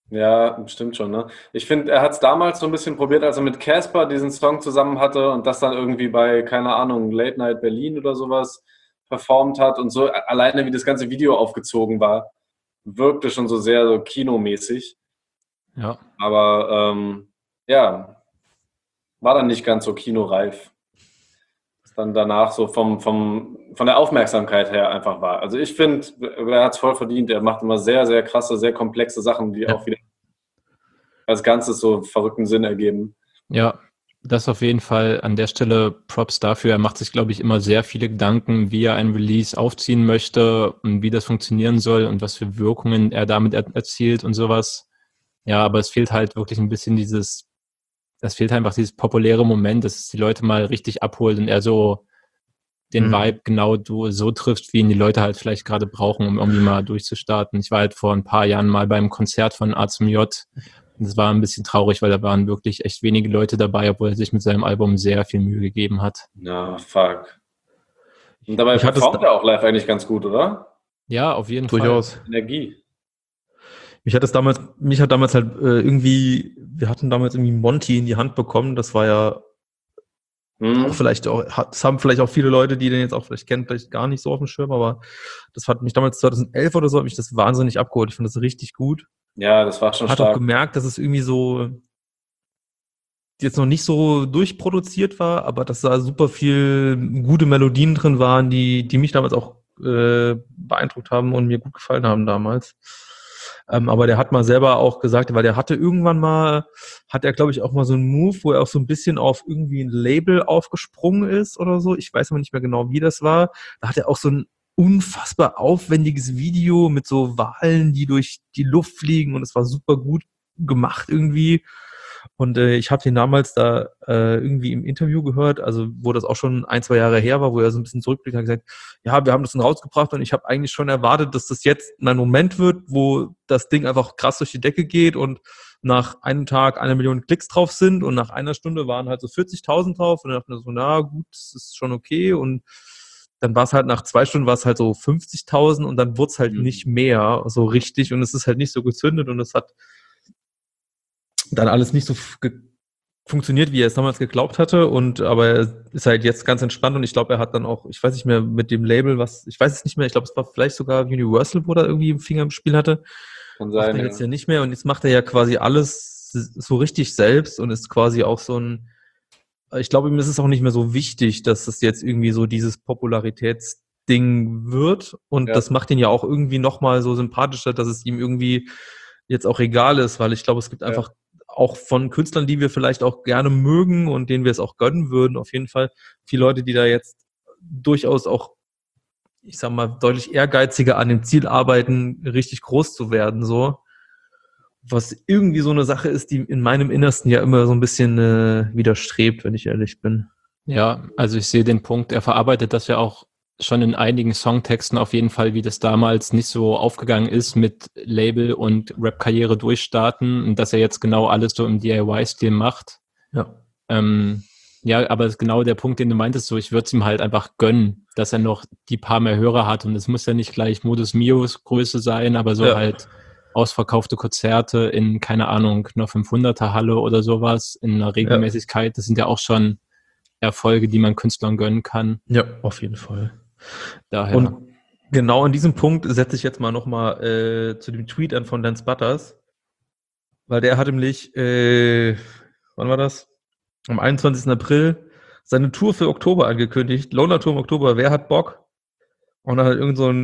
Ja, stimmt schon, ne? Ich finde, er hat es damals so ein bisschen probiert, als er mit Casper diesen Song zusammen hatte und das dann irgendwie bei, keine Ahnung, Late Night Berlin oder sowas performt hat und so. Alleine wie das ganze Video aufgezogen war, wirkte schon so sehr so kinomäßig. Ja. Aber ja, war dann nicht ganz so kinoreif. Was dann danach so von der Aufmerksamkeit her einfach war. Also ich finde, er hat es voll verdient. Er macht immer sehr, sehr krasse, sehr komplexe Sachen, die auch wieder als Ganzes so verrückten Sinn ergeben. Ja, das auf jeden Fall an der Stelle Props dafür. Er macht sich, glaube ich, immer sehr viele Gedanken, wie er ein Release aufziehen möchte und wie das funktionieren soll und was für Wirkungen er damit erzielt und sowas. Ja, aber es fehlt halt wirklich ein bisschen es fehlt einfach dieses populäre Moment, dass es die Leute mal richtig abholt und er so den Vibe genau so trifft, wie ihn die Leute halt vielleicht gerade brauchen, um irgendwie mal durchzustarten. Ich war halt vor ein paar Jahren mal beim Konzert von A zum J. Und das war ein bisschen traurig, weil da waren wirklich echt wenige Leute dabei, obwohl er sich mit seinem Album sehr viel Mühe gegeben hat. Na, fuck. Und dabei performt er auch live eigentlich ganz gut, oder? Ja, auf jeden Durchaus. Fall. Energie. Mich hat damals halt wir hatten damals irgendwie Monty in die Hand bekommen. Das war ja auch das haben vielleicht auch viele Leute, die den jetzt auch vielleicht kennen, vielleicht gar nicht so auf dem Schirm, aber das hat mich damals 2011 oder so, hat mich das wahnsinnig abgeholt. Ich fand das richtig gut. Ja, das war schon Hat stark. auch gemerkt, dass es irgendwie so jetzt noch nicht so durchproduziert war, aber dass da super viel gute Melodien drin waren, die mich damals auch beeindruckt haben und mir gut gefallen haben damals. Aber der hat mal selber auch gesagt, weil der hat er glaube ich auch mal so einen Move, wo er auch so ein bisschen auf irgendwie ein Label aufgesprungen ist oder so. Ich weiß aber nicht mehr genau, wie das war. Da hat er auch so ein unfassbar aufwendiges Video mit so Walen, die durch die Luft fliegen und es war super gut gemacht irgendwie. Und ich habe den damals da irgendwie im Interview gehört, also wo das auch schon 1-2 Jahre her war, wo er so ein bisschen zurückblickt und hat gesagt, ja, wir haben das dann rausgebracht und ich habe eigentlich schon erwartet, dass das jetzt mein Moment wird, wo das Ding einfach krass durch die Decke geht und nach einem Tag 1 Million Klicks drauf sind und nach einer Stunde waren halt so 40.000 drauf und dann dachte ich so, na gut, das ist schon okay und dann war es halt nach 2 Stunden war es halt so 50.000 und dann wurde es halt nicht mehr so richtig und es ist halt nicht so gezündet und es hat dann alles nicht so funktioniert, wie er es damals geglaubt hatte aber er ist halt jetzt ganz entspannt und ich glaube, er hat dann auch, ich weiß nicht mehr mit dem Label, ich weiß es nicht mehr, ich glaube, es war vielleicht sogar Universal, wo er irgendwie einen Finger im Spiel hatte. Kann Macht sein, er jetzt ja nicht mehr und jetzt macht er ja quasi alles so richtig selbst und ist quasi auch so ich glaube, ihm ist es auch nicht mehr so wichtig, dass es jetzt irgendwie so dieses Popularitätsding wird und das macht ihn ja auch irgendwie nochmal so sympathischer, dass es ihm irgendwie jetzt auch egal ist, weil ich glaube, es gibt einfach auch von Künstlern, die wir vielleicht auch gerne mögen und denen wir es auch gönnen würden, auf jeden Fall viele Leute, die da jetzt durchaus auch, ich sag mal, deutlich ehrgeiziger an dem Ziel arbeiten, richtig groß zu werden, so. Was irgendwie so eine Sache ist, die in meinem Innersten ja immer so ein bisschen widerstrebt, wenn ich ehrlich bin. Ja, also ich sehe den Punkt, er verarbeitet das ja auch schon in einigen Songtexten auf jeden Fall, wie das damals nicht so aufgegangen ist mit Label und Rap-Karriere durchstarten und dass er jetzt genau alles so im DIY-Stil macht. Ja. Ja, aber das ist genau der Punkt, den du meintest, so ich würde es ihm halt einfach gönnen, dass er noch die paar mehr Hörer hat und es muss ja nicht gleich Modus Mios Größe sein, aber so halt ausverkaufte Konzerte in, keine Ahnung, einer 500er Halle oder sowas in einer Regelmäßigkeit, das sind ja auch schon Erfolge, die man Künstlern gönnen kann. Ja, auf jeden Fall. Daher. Und genau an diesem Punkt setze ich jetzt mal nochmal zu dem Tweet an von Lance Butters, weil der hat nämlich, wann war das? Am 21. April seine Tour für Oktober angekündigt. Loner Tour im Oktober, wer hat Bock? Und dann hat irgend so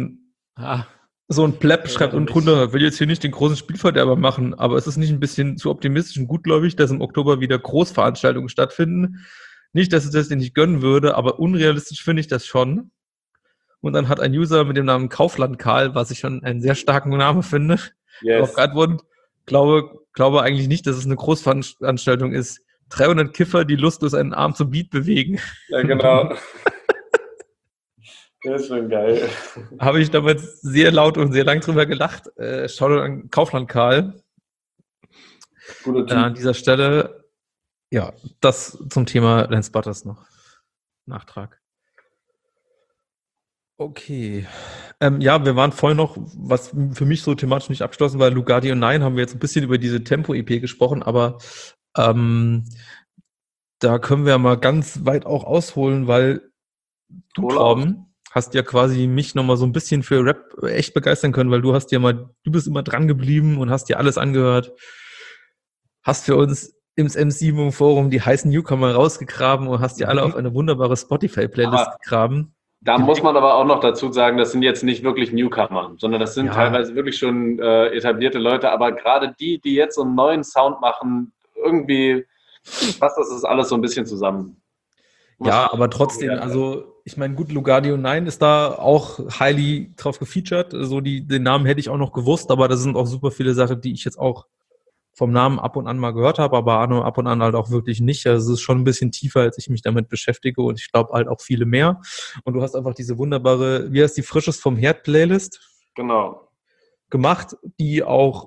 ein Pleb schreibt unten drunter, will jetzt hier nicht den großen Spielverderber machen, aber es ist nicht ein bisschen zu optimistisch und gutgläubig, dass im Oktober wieder Großveranstaltungen stattfinden. Nicht, dass ich das dir nicht gönnen würde, aber unrealistisch finde ich das schon. Und dann hat ein User mit dem Namen Kaufland Karl, was ich schon einen sehr starken Namen finde, auch geantwortet, glaube eigentlich nicht, dass es eine Großveranstaltung ist. 300 Kiffer, die lustlos einen Arm zum Beat bewegen. Ja, genau. Das ist schon geil. Habe ich damals sehr laut und sehr lang drüber gelacht. Shoutout an Kaufland Karl. Guter Typ. An dieser Stelle, ja, das zum Thema Lance Butters noch. Nachtrag. Okay. Ja, wir waren vorhin noch, was für mich so thematisch nicht abgeschlossen war, Lugardi und Nein, haben wir jetzt ein bisschen über diese Tempo-EP gesprochen, aber ähm, da können wir mal ganz weit auch ausholen, weil du, Hol aus. Torben, hast ja quasi mich nochmal so ein bisschen für Rap echt begeistern können, weil du bist immer dran geblieben und hast dir alles angehört, hast für uns im M7 Forum die heißen Newcomer rausgegraben und hast dir alle auf eine wunderbare Spotify-Playlist Aber gegraben. da muss man aber auch noch dazu sagen, das sind jetzt nicht wirklich Newcomer, sondern das sind Ja. teilweise wirklich schon etablierte Leute. Aber gerade die jetzt so einen neuen Sound machen, irgendwie passt das alles so ein bisschen zusammen. Ja, aber trotzdem, also ich meine, gut, Lugardi und Nein ist da auch highly drauf gefeatured. So den Namen hätte ich auch noch gewusst, aber da sind auch super viele Sachen, die ich jetzt auch vom Namen ab und an mal gehört habe, aber ab und an halt auch wirklich nicht. Also es ist schon ein bisschen tiefer, als ich mich damit beschäftige und ich glaube halt auch viele mehr. Und du hast einfach diese wunderbare, wie heißt die Frisches vom Herd Playlist Genau. gemacht, die auch,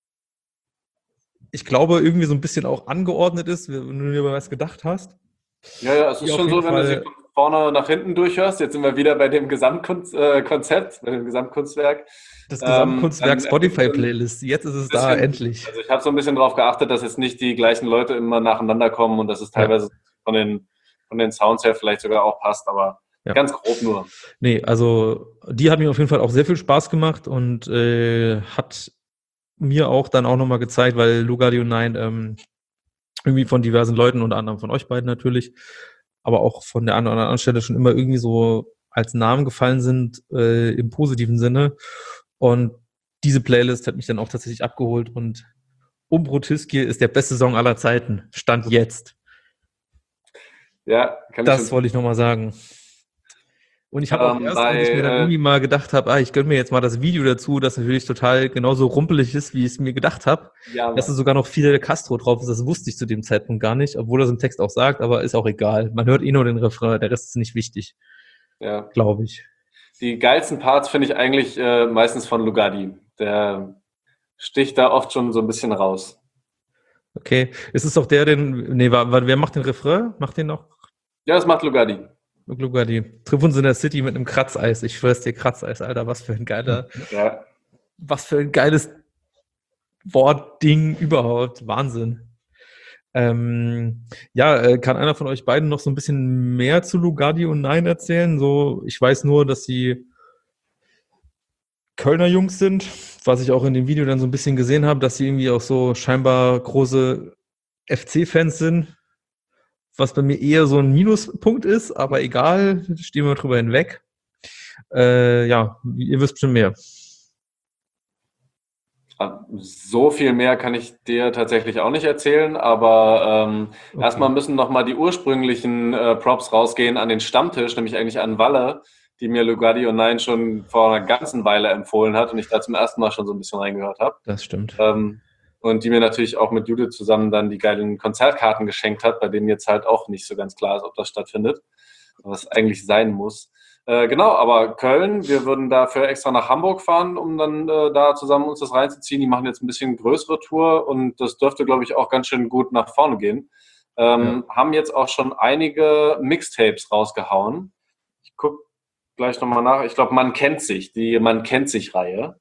ich glaube, irgendwie so ein bisschen auch angeordnet ist, wenn du dir über was gedacht hast. Ja, es Die ist auf schon so, jeden wenn du sie Fall- von vorne nach hinten durchhörst. Jetzt sind wir wieder bei dem Gesamtkonzept, bei dem Gesamtkunstwerk. Das Gesamtkunstwerk Dann- Spotify-Playlist. Jetzt ist es da, bisschen- endlich. Also ich habe so ein bisschen darauf geachtet, dass jetzt nicht die gleichen Leute immer nacheinander kommen und dass es teilweise von den Sounds her vielleicht sogar auch passt, aber Ja. ganz grob nur. Nee, also die hat mir auf jeden Fall auch sehr viel Spaß gemacht und hat mir auch dann auch nochmal gezeigt, weil Lugardi und Nein irgendwie von diversen Leuten, unter anderem von euch beiden natürlich, aber auch von der einen oder anderen Stelle schon immer irgendwie so als Namen gefallen sind, im positiven Sinne. Und diese Playlist hat mich dann auch tatsächlich abgeholt und Umbrotiski ist der beste Song aller Zeiten. Stand jetzt. Ja, kann ich Das schon. wollte ich nochmal sagen. Und ich habe auch erst, als ich mir dann bei, irgendwie mal gedacht habe, ich gönne mir jetzt mal das Video dazu, das natürlich total genauso rumpelig ist, wie ich es mir gedacht habe. ja, Dass da sogar noch Fidel Castro drauf ist, das wusste ich zu dem Zeitpunkt gar nicht, obwohl er es im Text auch sagt, aber ist auch egal. Man hört eh nur den Refrain, der Rest ist nicht wichtig, ja. glaube ich. Die geilsten Parts finde ich eigentlich meistens von Lugardi. Der sticht da oft schon so ein bisschen raus. Okay. Ist es doch wer macht den Refrain? Macht den noch? Ja, das macht Lugardi. Lugardi. Triff uns in der City mit einem Kratzeis. Ich schwör's dir, Kratzeis, Alter, was für ein Ja. geiles Wortding überhaupt. Wahnsinn. Kann einer von euch beiden noch so ein bisschen mehr zu Lugardi und Nein erzählen? So, ich weiß nur, dass sie Kölner Jungs sind, was ich auch in dem Video dann so ein bisschen gesehen habe, dass sie irgendwie auch so scheinbar große FC-Fans sind, was bei mir eher so ein Minuspunkt ist, aber egal, stehen wir drüber hinweg. Ihr wisst schon mehr. So viel mehr kann ich dir tatsächlich auch nicht erzählen, aber Okay. erstmal müssen nochmal die ursprünglichen Props rausgehen an den Stammtisch, nämlich eigentlich an Walle, die mir Lugardi und Nein schon vor einer ganzen Weile empfohlen hat und ich da zum ersten Mal schon so ein bisschen reingehört habe. Das stimmt. Und die mir natürlich auch mit Judith zusammen dann die geilen Konzertkarten geschenkt hat, bei denen jetzt halt auch nicht so ganz klar ist, ob das stattfindet, was eigentlich sein muss. Genau, aber Köln, wir würden dafür extra nach Hamburg fahren, um dann da zusammen uns das reinzuziehen. Die machen jetzt ein bisschen größere Tour und das dürfte, glaube ich, auch ganz schön gut nach vorne gehen. Haben jetzt auch schon einige Mixtapes rausgehauen. Ich gucke gleich nochmal nach. Ich glaube, Man kennt sich, die Man kennt sich Reihe.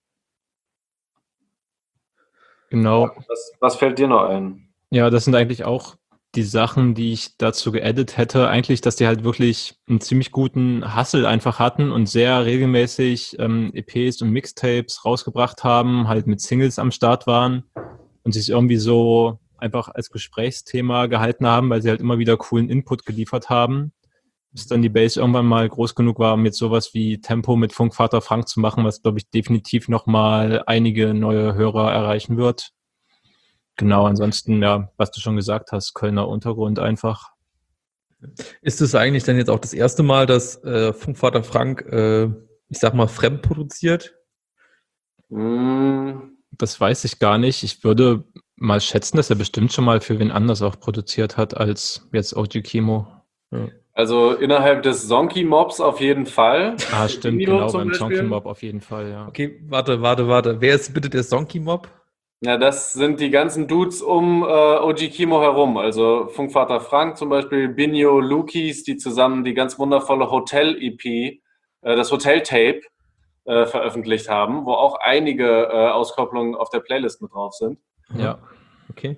Genau. Was fällt dir noch ein? Ja, das sind eigentlich auch die Sachen, die ich dazu geedit hätte. Eigentlich, dass die halt wirklich einen ziemlich guten Hustle einfach hatten und sehr regelmäßig EPs und Mixtapes rausgebracht haben, halt mit Singles am Start waren und sich irgendwie so einfach als Gesprächsthema gehalten haben, weil sie halt immer wieder coolen Input geliefert haben. Bis dann die Base irgendwann mal groß genug war, um jetzt sowas wie Tempo mit Funkvater Frank zu machen, was, glaube ich, definitiv nochmal einige neue Hörer erreichen wird. Genau, ansonsten, ja, was du schon gesagt hast, Kölner Untergrund einfach. Ist es eigentlich dann jetzt auch das erste Mal, dass Funkvater Frank, ich sag mal, fremd produziert? Das weiß ich gar nicht. Ich würde mal schätzen, dass er bestimmt schon mal für wen anders auch produziert hat als jetzt OG Kimo. Ja. Also innerhalb des Zonky-Mobs auf jeden Fall. Stimmt, Nino genau, zum beim Beispiel. Chonky Mob auf jeden Fall, ja. Okay, warte. Wer ist bitte der Zonky Mob? Ja, das sind die ganzen Dudes um OG Kimo herum. Also Funkvater Frank zum Beispiel, Binjo, Lukis, die zusammen die ganz wundervolle Hotel-EP das Hotel-Tape veröffentlicht haben, wo auch einige Auskopplungen auf der Playlist mit drauf sind. Ja. Okay.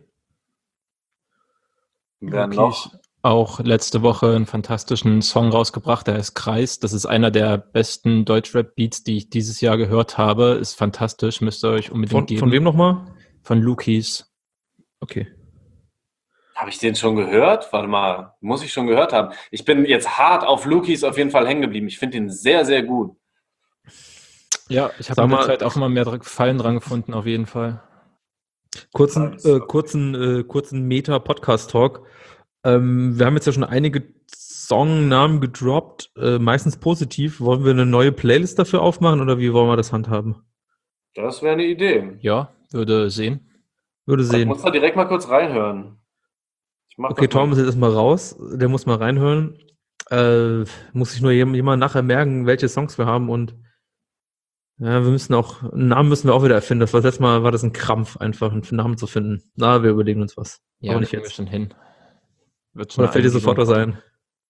Wer Lukis noch? auch letzte Woche einen fantastischen Song rausgebracht, der heißt Kreis. Das ist einer der besten Deutschrap-Beats, die ich dieses Jahr gehört habe. Ist fantastisch, müsst ihr euch unbedingt geben. Von wem nochmal? Von Lukis. Okay. Habe ich den schon gehört? Warte mal, muss ich schon gehört haben. Ich bin jetzt hart auf Lukis auf jeden Fall hängen geblieben. Ich finde ihn sehr, sehr gut. Ja, ich habe Sag in der mal- Zeit auch immer mehr Gefallen dran gefunden, auf jeden Fall. Kurzen Meta-Podcast-Talk. Wir haben jetzt ja schon einige Songnamen gedroppt, meistens positiv. Wollen wir eine neue Playlist dafür aufmachen oder wie wollen wir das handhaben? Das wäre eine Idee. Ja, würde sehen. Würde Ich sehen. muss da direkt mal kurz reinhören. Ich mach Okay, das mal. Tom ist jetzt erstmal raus. Der muss mal reinhören. Muss sich nur jemand nachher merken, welche Songs wir haben und ja, einen Namen müssen wir auch wieder erfinden. Das war letztes Mal, war das ein Krampf, einfach einen Namen zu finden. Na, wir überlegen uns was. Ja, Aber nicht nicht wir jetzt. schon hin. Wird schon Oder fällt dir sofort was Eingebung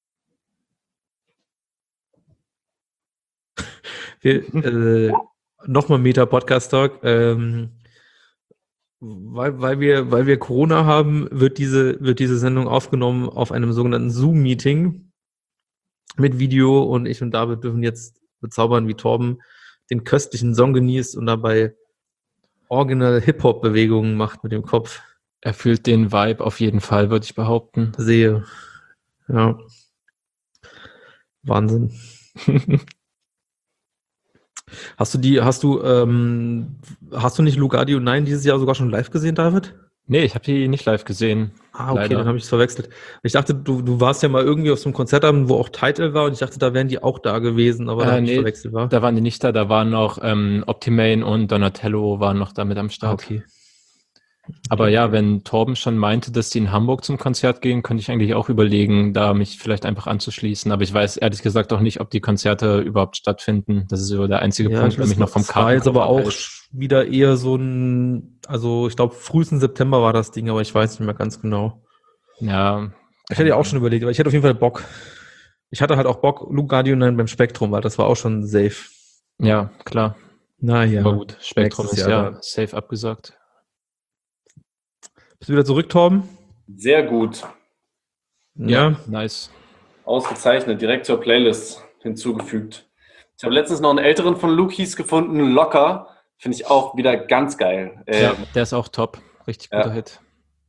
ein? Nochmal Meta-Podcast-Talk. Weil wir Corona haben, wird diese Sendung aufgenommen auf einem sogenannten Zoom-Meeting mit Video und ich und David dürfen jetzt bezaubern, wie Torben den köstlichen Song genießt und dabei original Hip-Hop-Bewegungen macht mit dem Kopf. Er fühlt den Vibe auf jeden Fall, würde ich behaupten. Sehe. Ja. Wahnsinn. Hast du nicht Lugardio 9 dieses Jahr sogar schon live gesehen, David? Nee, ich habe die nicht live gesehen. Ah, okay, Leider. dann habe ich es verwechselt. Ich dachte, du warst ja mal irgendwie auf so einem Konzertabend, wo auch Title war und ich dachte, da wären die auch da gewesen, aber da habe ich Nee, verwechselt, war. da waren die nicht da waren noch Optimane und Donatello waren noch da mit am Ah, Start. okay. Aber ja, wenn Torben schon meinte, dass die in Hamburg zum Konzert gehen, könnte ich eigentlich auch überlegen, da mich vielleicht einfach anzuschließen. Aber ich weiß ehrlich gesagt auch nicht, ob die Konzerte überhaupt stattfinden. Das ist so der einzige Ja, Punkt, der mich noch vom das war jetzt aber Kartenkauf auch abhält. wieder eher so also ich glaube frühesten September war das Ding, aber ich weiß nicht mehr ganz genau. Ja, Ich hätte ja auch schon überlegt, aber ich hätte auf jeden Fall Bock. Ich hatte halt auch Bock, Lugardio 9 beim Spektrum, weil das war auch schon safe. ja, klar. Naja. Aber gut, Spektrum nächstes ist Jahr ja safe abgesagt. Bist du wieder zurück, Torben? Sehr gut. Ja. Nice. Ausgezeichnet. Direkt zur Playlist hinzugefügt. Ich habe letztens noch einen älteren von Lukis gefunden, Locker. Finde ich auch wieder ganz geil. Ja, der ist auch top. Richtig guter Ja. Hit.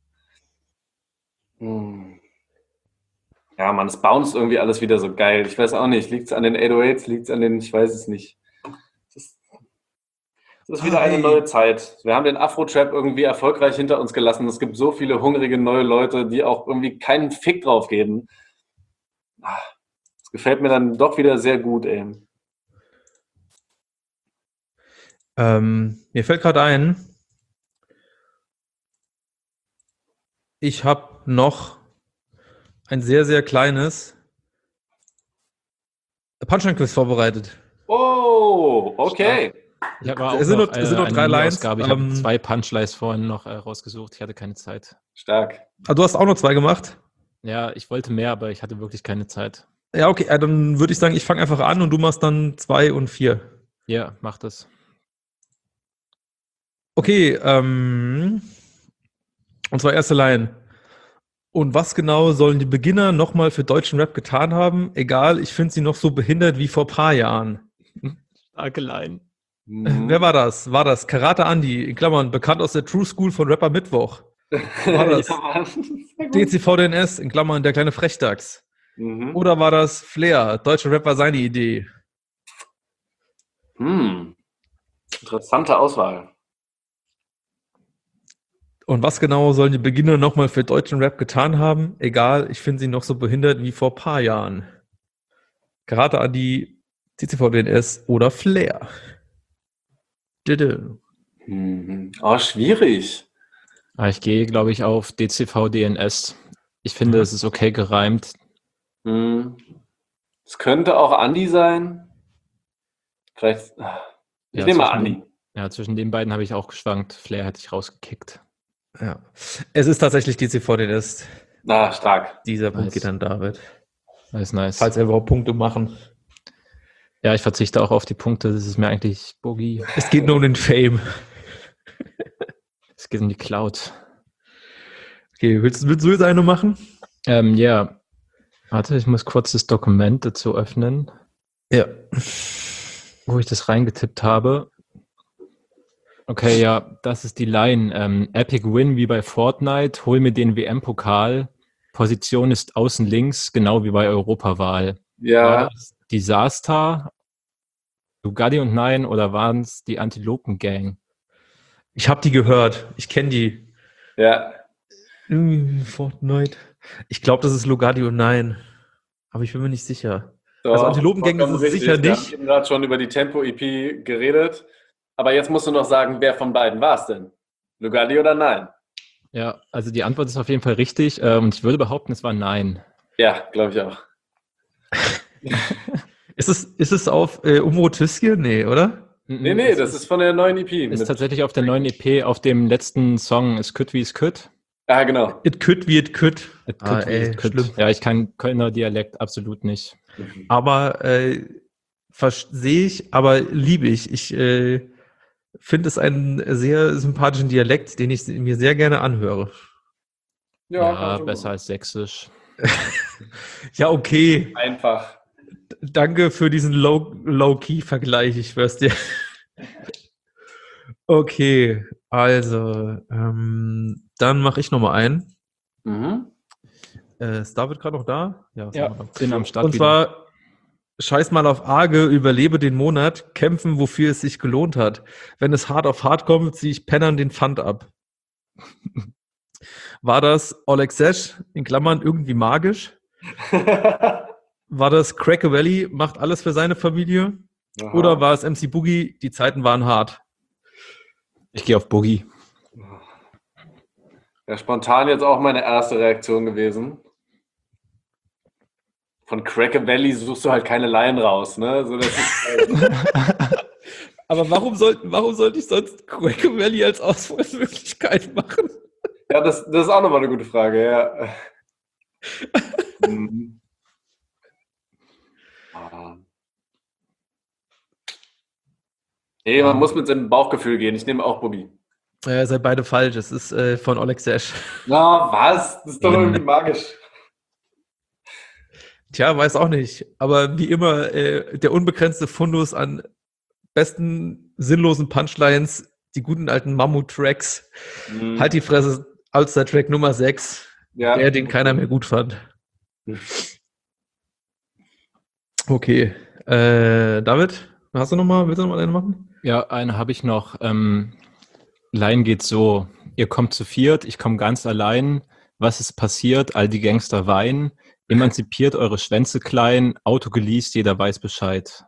Ja, man, es bounced irgendwie alles wieder so geil. Ich weiß auch nicht. Liegt es an den 808s? Liegt es an den, ich weiß es nicht. Es ist wieder eine neue Zeit. Wir haben den Afro-Trap irgendwie erfolgreich hinter uns gelassen. Es gibt so viele hungrige neue Leute, die auch irgendwie keinen Fick drauf geben. Das gefällt mir dann doch wieder sehr gut, ey. Mir fällt gerade ein, ich habe noch ein sehr, sehr kleines Punchline-Quiz vorbereitet. Oh, okay. Ich habe auch Es sind noch, nur- es sind nur eine 3 Lines, Mini-Ausgabe. Ich habe 2 Punchlines vorhin noch rausgesucht. Ich hatte keine Zeit. Stark. Ah, du hast auch noch 2 gemacht? Ja, ich wollte mehr, aber ich hatte wirklich keine Zeit. Ja, okay, dann würde ich sagen, ich fange einfach an und du machst dann 2 und 4. Ja, mach das. Okay, und zwar erste Line. Und was genau sollen die Beginner nochmal für deutschen Rap getan haben? Egal, ich finde sie noch so behindert wie vor paar Jahren. Starke Line. Wer war das? War das Karate Andy, in Klammern, bekannt aus der True School von Rapper Mittwoch? War das Ja, Mann. Sehr gut. DCVDNS, in Klammern, der kleine Frechdachs? Mhm. Oder war das Flair, deutscher Rapper seine Idee? Interessante Auswahl. Und was genau sollen die Beginner nochmal für deutschen Rap getan haben? Egal, ich finde sie noch so behindert wie vor paar Jahren. Karate Andy, DCVDNS oder Flair? Dide. Oh, schwierig. Ich gehe, glaube ich, auf DCV-DNS. Ich finde, es ist okay gereimt. Es könnte auch Andi sein. Vielleicht. Ich nehme mal Andi. Ja, zwischen den beiden habe ich auch geschwankt. Flair hätte ich rausgekickt. Ja. Es ist tatsächlich DCVDNS. Stark. Dieser Punkt Nice. geht an David. Nice. Falls er überhaupt Punkte machen. Ja, ich verzichte auch auf die Punkte. Das ist mir eigentlich Boogie. Es geht nur um den Fame. Es geht um die Cloud. Okay, willst du jetzt eine machen? Ja. Warte, ich muss kurz das Dokument dazu öffnen, Ja. wo ich das reingetippt habe. Okay, ja, das ist die Line. Epic Win wie bei Fortnite, hol mir den WM-Pokal. Position ist außen links, genau wie bei Europawahl. War Ja, das Disaster, Lugardi und Nein oder waren es die Antilopen-Gang? Ich habe die gehört. Ich kenne die. ja. Fortnite. Ich glaube, das ist Lugardi und Nein. Aber ich bin mir nicht sicher. Also Doch, Antilopengang ist vollkommen es sicher richtig. Wir haben nicht. eben gerade schon über die Tempo-EP geredet. Aber jetzt musst du noch sagen, wer von beiden war es denn? Lugardi oder nein? Ja, also die Antwort ist auf jeden Fall richtig. Und ich würde behaupten, es war Nein. Ja, glaube ich auch. Ist es auf Umro Tüske? Nee, oder? Nee, das ist von der neuen EP. Ist tatsächlich auf der neuen EP, auf dem letzten Song, Es Kütt wie es Kütt. Ah, genau. It could wie it could. Es Kütt wie es Kütt. Schlimm. Ja, ich kann Kölner Dialekt absolut nicht. Aber sehe ich, aber liebe ich. Ich finde es einen sehr sympathischen Dialekt, den ich mir sehr gerne anhöre. Ja, besser als Sächsisch. Ja, okay. Einfach. Danke für diesen Low-Key-Vergleich, ich schwör's dir. Okay, also, dann mache ich nochmal einen. Mhm. Ist David gerade noch da? was Ja, haben wir da? bin am Start Und zwar, scheiß mal auf Arge, überlebe den Monat, kämpfen, wofür es sich gelohnt hat. Wenn es hart auf hart kommt, ziehe ich Pennern den Pfand ab. War das Oleg Sesh, in Klammern irgendwie magisch? War das Cracker Valley, macht alles für seine Familie? Aha. Oder war es MC Boogie, die Zeiten waren hart? Ich gehe auf Boogie. Ja, spontan jetzt auch meine erste Reaktion gewesen. Von Cracker Valley suchst du halt keine Laien raus, ne? So, das ist Aber warum sollte ich sonst Cracker Valley als Auswahlmöglichkeit machen? ja, das ist auch nochmal eine gute Frage, ja. Mhm. Nee, man muss mit seinem Bauchgefühl gehen. Ich nehme auch Boogie. Ihr seid beide falsch. Es ist von Oleg Sesh. Na, was? Das ist doch irgendwie magisch. Tja, weiß auch nicht. Aber wie immer, der unbegrenzte Fundus an besten sinnlosen Punchlines, die guten alten Mammut-Tracks. Mhm. Halt die Fresse, All-Star-Track Nummer 6. Ja. Der, den keiner mehr gut fand. Okay. David, willst du noch mal eine machen? Ja, eine habe ich noch. Line geht so. Ihr kommt zu viert, ich komme ganz allein. Was ist passiert? All die Gangster weinen. Emanzipiert eure Schwänze klein. Auto geleast, jeder weiß Bescheid.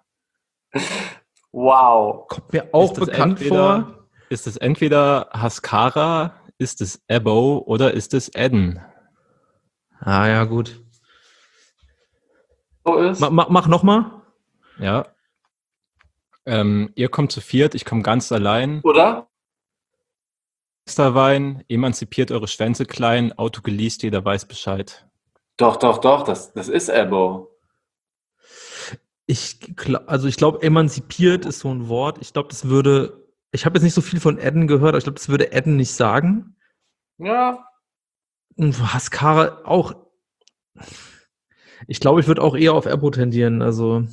Wow. Kommt mir auch Ist das bekannt entweder- vor. Ist es entweder Haskara, ist es Ebo oder ist es Eden? Ah ja, gut. So ist. Mach noch mal. Ja. Ihr kommt zu viert, ich komme ganz allein. Oder? Wein, emanzipiert eure Schwänze klein, Auto geleast, jeder weiß Bescheid. Doch, das ist Ebo. Ich glaube, emanzipiert ist so ein Wort. Ich glaube, ich habe jetzt nicht so viel von Eden gehört, aber ich glaube, das würde Eden nicht sagen. Ja. Und Haskara auch. Ich glaube, ich würde auch eher auf Ebo tendieren. Also,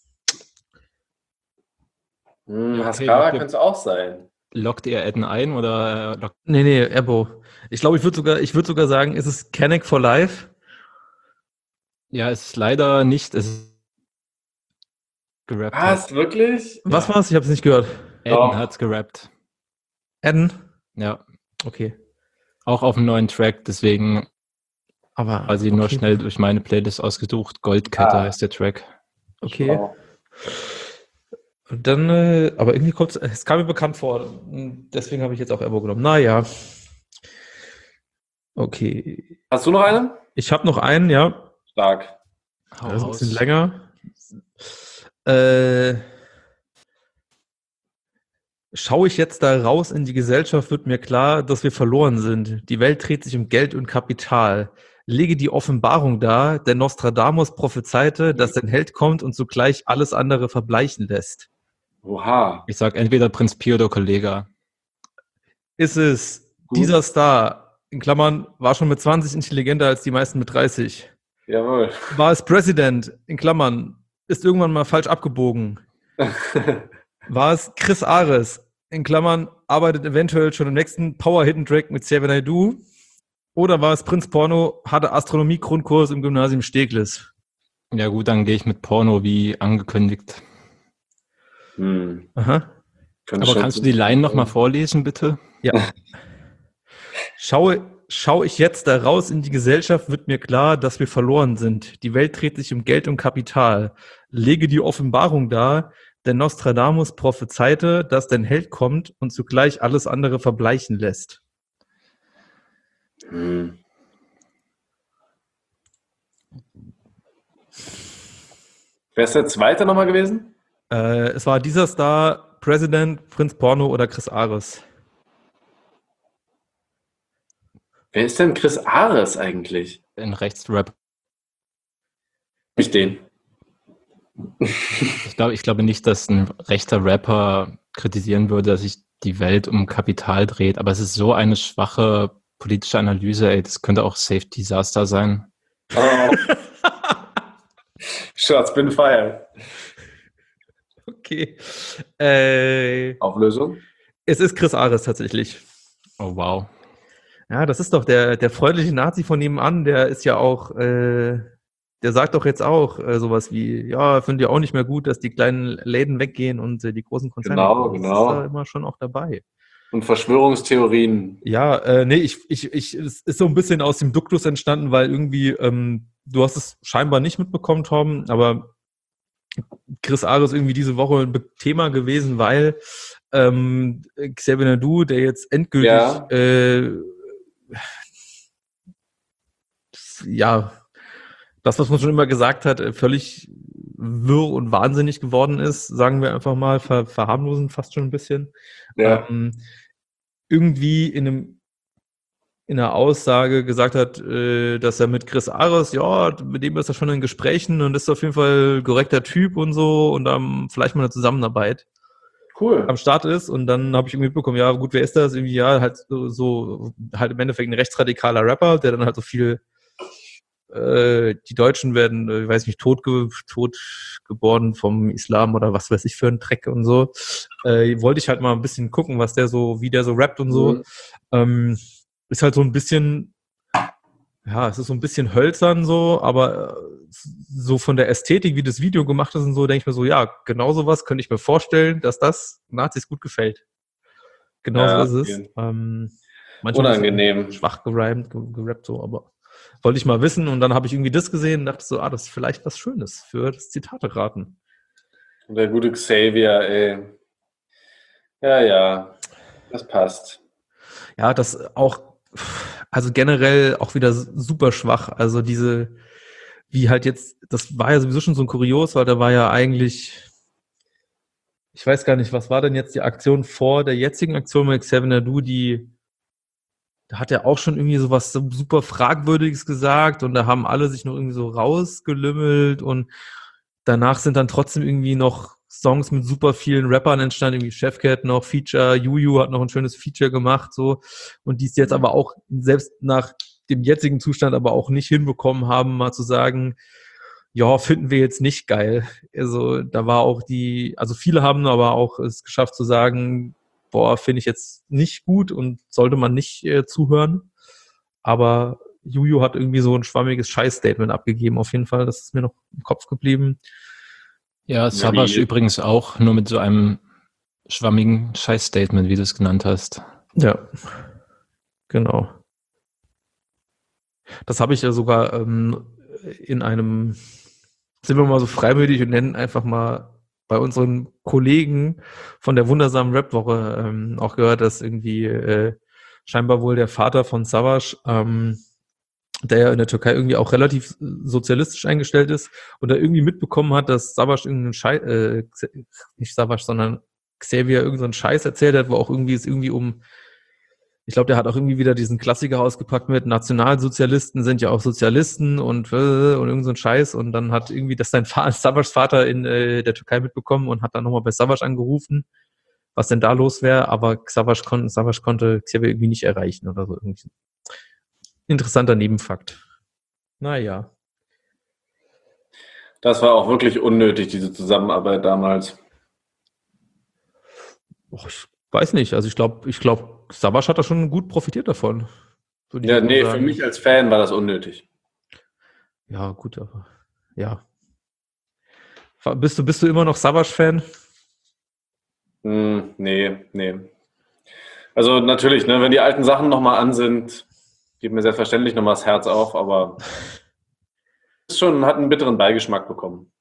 Haskara könnte es auch sein. Lockt ihr Eden ein oder lockt nee, Ebo. Ich glaube, ich würde sogar sagen, ist es Canic for Life? Ja, es ist leider nicht. Es ist gerappt. Was? Wirklich? Was Ja. war's? Ich habe es nicht gehört. Eden Doch. hat's gerappt. Eden? Ja. Okay. Auch auf dem neuen Track, deswegen Aber quasi nur okay. schnell durch meine Playlist ausgesucht. Goldkette Ah. heißt der Track. Okay. Schlau. Und dann, aber irgendwie es kam mir bekannt vor. Deswegen habe ich jetzt auch Ebo genommen. Naja. Okay. Hast du noch einen? Ich habe noch einen, ja. Stark. Hau Das ist ein bisschen raus. länger. Schaue ich jetzt da raus in die Gesellschaft, wird mir klar, dass wir verloren sind. Die Welt dreht sich um Geld und Kapital. lege die Offenbarung dar, der Nostradamus prophezeite, dass ein Held kommt und zugleich alles andere verbleichen lässt. Oha. Ich sag entweder Prinz Pi oder Kollega. Ist es Gut. dieser Star, in Klammern, war schon mit 20 intelligenter als die meisten mit 30? Jawohl. War es President, in Klammern, ist irgendwann mal falsch abgebogen? War es Chris Ares, in Klammern, arbeitet eventuell schon im nächsten Power Hidden Track mit Xavier Naidoo? Oder war es Prinz Porno, hatte Astronomie-Grundkurs im Gymnasium Steglitz? Ja gut, dann gehe ich mit Porno wie angekündigt. Aha. Aber kannst du die Line nochmal vorlesen, bitte? Ja. Schau ich jetzt da raus in die Gesellschaft, wird mir klar, dass wir verloren sind. Die Welt dreht sich um Geld und Kapital. Lege die Offenbarung dar, der Nostradamus prophezeite, dass dein Held kommt und zugleich alles andere verbleichen lässt. Wer ist der zweite nochmal gewesen? Es war dieser Star, President, Prinz Porno oder Chris Ares. Wer ist denn Chris Ares eigentlich? In Rechtsrap. Ich den. Ich glaube nicht, dass ein rechter Rapper kritisieren würde, dass sich die Welt um Kapital dreht, aber es ist so eine schwache politische Analyse, ey, das könnte auch Safe Disaster sein. Oh. Shots been fired. Okay. Auflösung? Es ist Chris Ares tatsächlich. Oh wow. Ja, das ist doch der freundliche Nazi von nebenan, der ist ja auch, der sagt doch jetzt auch sowas wie, ja, finde ich auch nicht mehr gut, dass die kleinen Läden weggehen und die großen Konzerne. Genau. Das ist da immer schon auch dabei. Und Verschwörungstheorien. Ja, nee, es ist so ein bisschen aus dem Duktus entstanden, weil irgendwie, du hast es scheinbar nicht mitbekommen, Tom, aber Chris Ares irgendwie diese Woche ein Thema gewesen, weil Xavier Naidoo, der jetzt endgültig das, was man schon immer gesagt hat, völlig wirr und wahnsinnig geworden ist, sagen wir einfach mal, verharmlosen fast schon ein bisschen. Ja. Irgendwie in einer Aussage gesagt hat, dass er mit Chris Ares, ja, mit dem ist er schon in Gesprächen und ist auf jeden Fall ein korrekter Typ und so und vielleicht mal eine Zusammenarbeit Cool. am Start ist. Und dann habe ich irgendwie mitbekommen, ja gut, wer ist das? Irgendwie, ja, halt so halt im Endeffekt ein rechtsradikaler Rapper, der dann halt so viel die Deutschen werden, ich weiß nicht, tot geboren vom Islam oder was weiß ich für ein Dreck und so. Wollte ich halt mal ein bisschen gucken, wie der so rappt und so. Ist halt so ein bisschen, ja, es ist so ein bisschen hölzern so, aber so von der Ästhetik, wie das Video gemacht ist und so, denke ich mir so, ja, genau sowas könnte ich mir vorstellen, dass das Nazis gut gefällt. Genau so ist es. Manchmal unangenehm. Schwach gerappt so, aber wollte ich mal wissen und dann habe ich irgendwie das gesehen und dachte so, das ist vielleicht was Schönes für das Zitate-Raten. Der gute Xavier, ey. Ja, das passt. Ja, das auch, also generell auch wieder super schwach. Also wie halt jetzt, das war ja sowieso schon so ein Kurios, weil da war ja eigentlich, ich weiß gar nicht, was war denn jetzt die Aktion vor der jetzigen Aktion mit Xavier Naidoo, da hat er auch schon irgendwie so was super Fragwürdiges gesagt und da haben alle sich noch irgendwie so rausgelümmelt und danach sind dann trotzdem irgendwie noch Songs mit super vielen Rappern entstanden, irgendwie Chefcat noch, Feature, Juju hat noch ein schönes Feature gemacht, so, und die es jetzt aber auch, selbst nach dem jetzigen Zustand, aber auch nicht hinbekommen haben, mal zu sagen, ja, finden wir jetzt nicht geil. Also, da war auch also viele haben aber auch es geschafft zu sagen, boah, finde ich jetzt nicht gut und sollte man nicht zuhören. Aber Juju hat irgendwie so ein schwammiges Scheiß-Statement abgegeben, auf jeden Fall. Das ist mir noch im Kopf geblieben. Ja, Savage übrigens auch, nur mit so einem schwammigen Scheiß-Statement, wie du es genannt hast. Ja, genau. Das habe ich ja sogar in einem, sind wir mal so freimütig und nennen einfach mal bei unseren Kollegen von der wundersamen Rap-Woche auch gehört, dass irgendwie scheinbar wohl der Vater von Savage, der ja in der Türkei irgendwie auch relativ sozialistisch eingestellt ist und da irgendwie mitbekommen hat, dass Savage irgendeinen Scheiß, nicht Savage, sondern Xavier irgendeinen Scheiß erzählt hat, wo auch irgendwie es irgendwie um Ich glaube, der hat auch irgendwie wieder diesen Klassiker ausgepackt mit Nationalsozialisten sind ja auch Sozialisten und irgend so ein Scheiß. Und dann hat irgendwie das sein Savas Vater in der Türkei mitbekommen und hat dann nochmal bei Savas angerufen, was denn da los wäre. Aber Savas konnte Xavier irgendwie nicht erreichen oder so. Irgendwie. Interessanter Nebenfakt. Naja. Das war auch wirklich unnötig, diese Zusammenarbeit damals. Ich weiß nicht. Also ich glaube, Savas hat da schon gut profitiert davon. Ja, nee, für mich als Fan war das unnötig. Ja, gut, aber ja. Bist du immer noch Savas-Fan? Nee. Also natürlich, ne, wenn die alten Sachen nochmal an sind, geht mir selbstverständlich nochmal das Herz auf, aber hat einen bitteren Beigeschmack bekommen.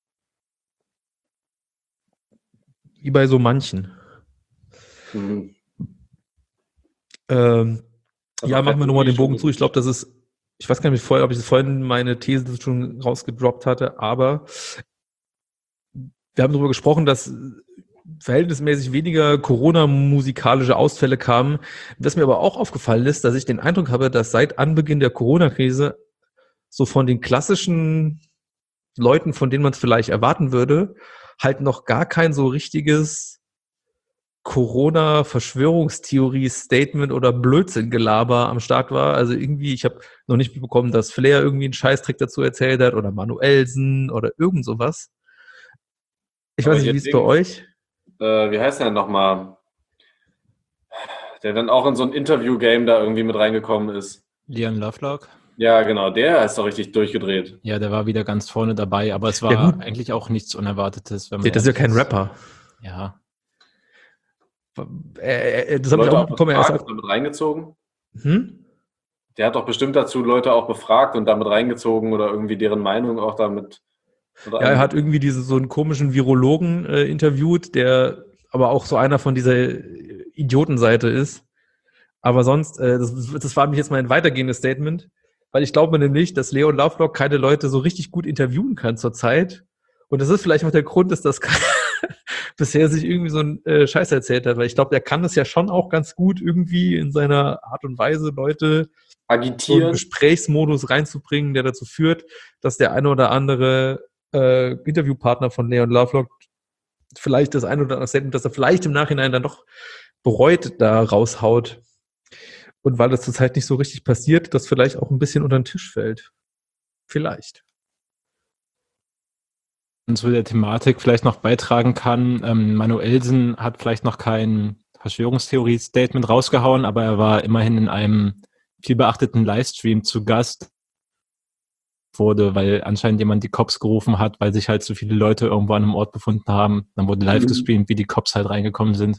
Wie bei so manchen. Ja, machen wir nochmal den Bogen zu. Ich glaube, ich weiß gar nicht, ob ich vorhin meine These schon rausgedroppt hatte, aber wir haben darüber gesprochen, dass verhältnismäßig weniger Corona-musikalische Ausfälle kamen. Was mir aber auch aufgefallen ist, dass ich den Eindruck habe, dass seit Anbeginn der Corona-Krise so von den klassischen Leuten, von denen man es vielleicht erwarten würde, halt noch gar kein so richtiges Corona-Verschwörungstheorie-Statement oder Blödsinn-Gelaber am Start war. Also irgendwie, ich habe noch nicht mitbekommen, dass Flair irgendwie einen Scheißtrick dazu erzählt hat oder Manuelsen oder irgend sowas. Ich weiß nicht, wie es bei euch? Wie heißt der denn nochmal? Der dann auch in so ein Interview-Game da irgendwie mit reingekommen ist. Liam Lovelock? Ja, genau, der ist doch richtig durchgedreht. Ja, der war wieder ganz vorne dabei, aber es war eigentlich auch nichts Unerwartetes. Wenn man das ist ja kein Rapper. Ja. Das habe ich auch mitbekommen. Er ist damit reingezogen. Der hat doch bestimmt dazu Leute auch befragt und damit reingezogen oder irgendwie deren Meinung auch damit. Ja, er hat irgendwie so einen komischen Virologen interviewt, der aber auch so einer von dieser Idiotenseite ist. Aber sonst, das war nämlich jetzt mein weitergehendes Statement, weil ich glaube nämlich, dass Leon Lovelock keine Leute so richtig gut interviewen kann zurzeit. Und das ist vielleicht auch der Grund, dass das bisher sich irgendwie so ein Scheiß erzählt hat, weil ich glaube, der kann das ja schon auch ganz gut irgendwie in seiner Art und Weise, Leute agitieren, so einen Gesprächsmodus reinzubringen, der dazu führt, dass der eine oder andere Interviewpartner von Leon Lovelock vielleicht das eine oder andere Statement, dass er vielleicht im Nachhinein dann doch bereut, da raushaut. Und weil das zurzeit nicht so richtig passiert, das vielleicht auch ein bisschen unter den Tisch fällt. Vielleicht. Und zu der Thematik vielleicht noch beitragen kann, Manuelsen hat vielleicht noch kein Verschwörungstheorie-Statement rausgehauen, aber er war immerhin in einem viel beachteten Livestream zu Gast, wurde, weil anscheinend jemand die Cops gerufen hat, weil sich halt so viele Leute irgendwo an einem Ort befunden haben. Dann wurde live gestreamt, wie die Cops halt reingekommen sind.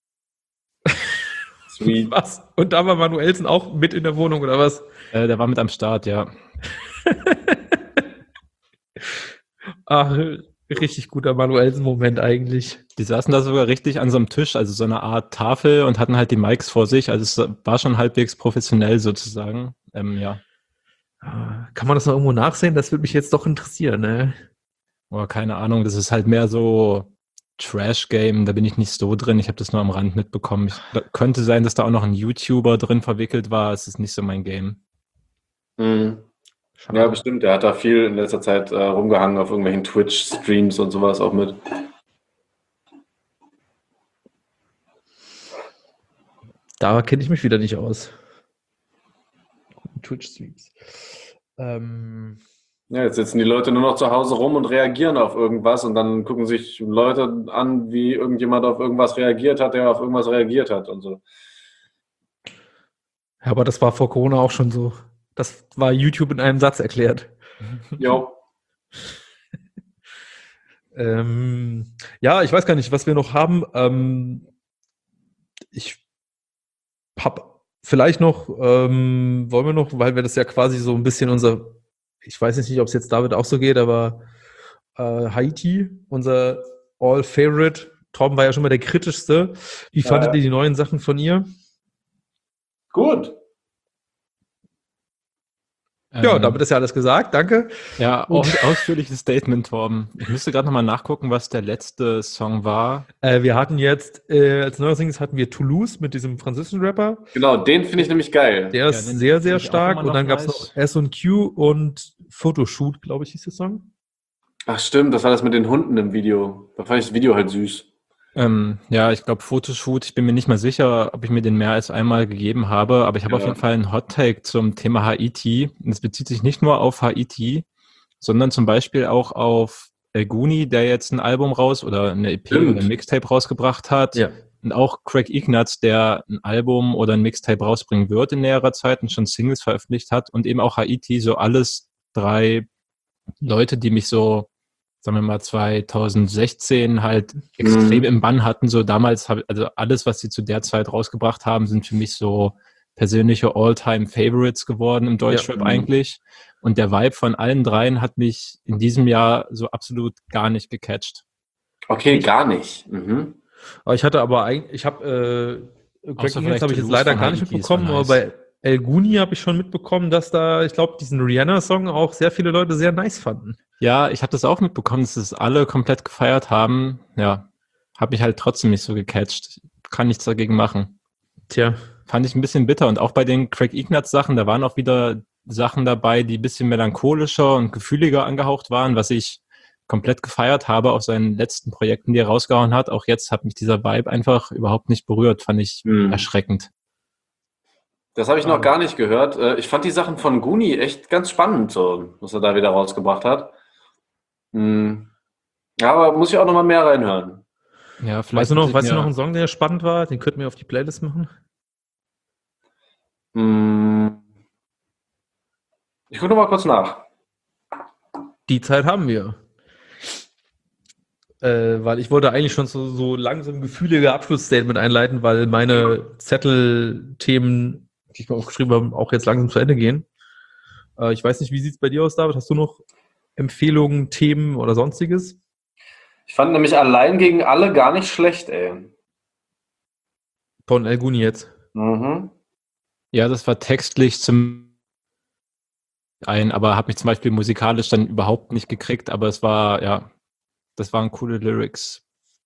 Sweet. Was? Und da war Manuelsen auch mit in der Wohnung, oder was? Der war mit am Start, ja. Ach, richtig guter Manuelsen-Moment eigentlich. Die saßen da sogar richtig an so einem Tisch, also so eine Art Tafel und hatten halt die Mics vor sich. Also es war schon halbwegs professionell sozusagen. Ja. Kann man das noch irgendwo nachsehen? Das würde mich jetzt doch interessieren, ne? Oh, keine Ahnung, das ist halt mehr so Trash-Game, da bin ich nicht so drin. Ich habe das nur am Rand mitbekommen. Könnte sein, dass da auch noch ein YouTuber drin verwickelt war. Es ist nicht so mein Game. Ja, bestimmt. Der hat da viel in letzter Zeit rumgehangen auf irgendwelchen Twitch-Streams und sowas auch mit. Da kenne ich mich wieder nicht aus. Twitch-Streams. Ja, jetzt sitzen die Leute nur noch zu Hause rum und reagieren auf irgendwas und dann gucken sich Leute an, wie irgendjemand auf irgendwas reagiert hat, der auf irgendwas reagiert hat und so. Ja, aber das war vor Corona auch schon so. Das war YouTube in einem Satz erklärt. Jo. Ja, ich weiß gar nicht, was wir noch haben. Ich habe vielleicht noch, wollen wir noch, weil wir das ja quasi so ein bisschen ich weiß jetzt nicht, ob es jetzt David auch so geht, aber Haiti, unser All-Favorite. Torben war ja schon mal der kritischste. Wie fandet ihr die neuen Sachen von ihr? Gut. Ja, damit ist ja alles gesagt. Danke. Ja, ausführliches Statement, Torben. Ich müsste gerade nochmal nachgucken, was der letzte Song war. Wir hatten jetzt, als neues hatten wir Toulouse mit diesem französischen Rapper. Genau, den finde ich nämlich geil. Der ist den sehr, find sehr ich auch stark. immer noch Und dann gab es nice. noch S&Q und Photoshoot, glaube ich, hieß der Song. Ach stimmt, das war das mit den Hunden im Video. Da fand ich das Video halt süß. Ja, ich glaube Photoshoot, ich bin mir nicht mal sicher, ob ich mir den mehr als einmal gegeben habe, aber ich habe Ja. auf jeden Fall einen Hot-Take zum Thema Haiti. Und es bezieht sich nicht nur auf Haiti, sondern zum Beispiel auch auf El Guni, der jetzt ein Album oder eine EP Stimmt. oder ein Mixtape rausgebracht hat. Ja. Und auch Craig Ignatz, der ein Album oder ein Mixtape rausbringen wird in näherer Zeit und schon Singles veröffentlicht hat. Und eben auch Haiti, so alles 3 Leute, die mich so, sagen wir mal, 2016 halt extrem im Bann hatten. So damals, also alles, was sie zu der Zeit rausgebracht haben, sind für mich so persönliche All-Time-Favorites geworden im Deutschrap eigentlich. Und der Vibe von allen 3 hat mich in diesem Jahr so absolut gar nicht gecatcht. Okay, gar nicht. Aber ich hatte aber eigentlich, ich habe, Craig Außer Ignatz habe ich jetzt Toulouse leider von gar nicht Haiti, mitbekommen, ist mal aber bei El Guni habe ich schon mitbekommen, dass da, ich glaube, diesen Rihanna-Song auch sehr viele Leute sehr nice fanden. Ja, ich habe das auch mitbekommen, dass es alle komplett gefeiert haben. Ja, habe mich halt trotzdem nicht so gecatcht. Kann nichts dagegen machen. Tja. Fand ich ein bisschen bitter. Und auch bei den Craig Ignatz Sachen, da waren auch wieder Sachen dabei, die ein bisschen melancholischer und gefühliger angehaucht waren, was ich komplett gefeiert habe auf seinen letzten Projekten, die er rausgehauen hat. Auch jetzt hat mich dieser Vibe einfach überhaupt nicht berührt. Fand ich erschreckend. Das habe ich noch gar nicht gehört. Ich fand die Sachen von Guni echt ganz spannend, so, was er da wieder rausgebracht hat. Ja, aber muss ich auch noch mal mehr reinhören. Ja, vielleicht Weißt du noch einen Song, der spannend war? Den könnten wir auf die Playlist machen. Ich gucke noch mal kurz nach. Die Zeit haben wir. Weil ich wollte eigentlich schon so langsam gefühlige Abschlussstatement einleiten, weil meine Zettelthemen, die ich mir aufgeschrieben habe, auch jetzt langsam zu Ende gehen. Ich weiß nicht, wie sieht es bei dir aus, David? Hast du noch Empfehlungen, Themen oder sonstiges? Ich fand nämlich Allein gegen alle gar nicht schlecht, ey. Von El Guni jetzt. Ja, das war textlich aber habe mich zum Beispiel musikalisch dann überhaupt nicht gekriegt, aber es war, ja, das waren coole Lyrics.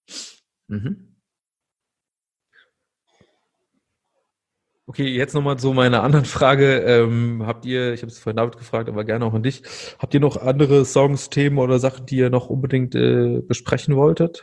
Okay, jetzt nochmal zu meiner anderen Frage. Ich habe es vorhin David gefragt, aber gerne auch an dich. Habt ihr noch andere Songs, Themen oder Sachen, die ihr noch unbedingt besprechen wolltet?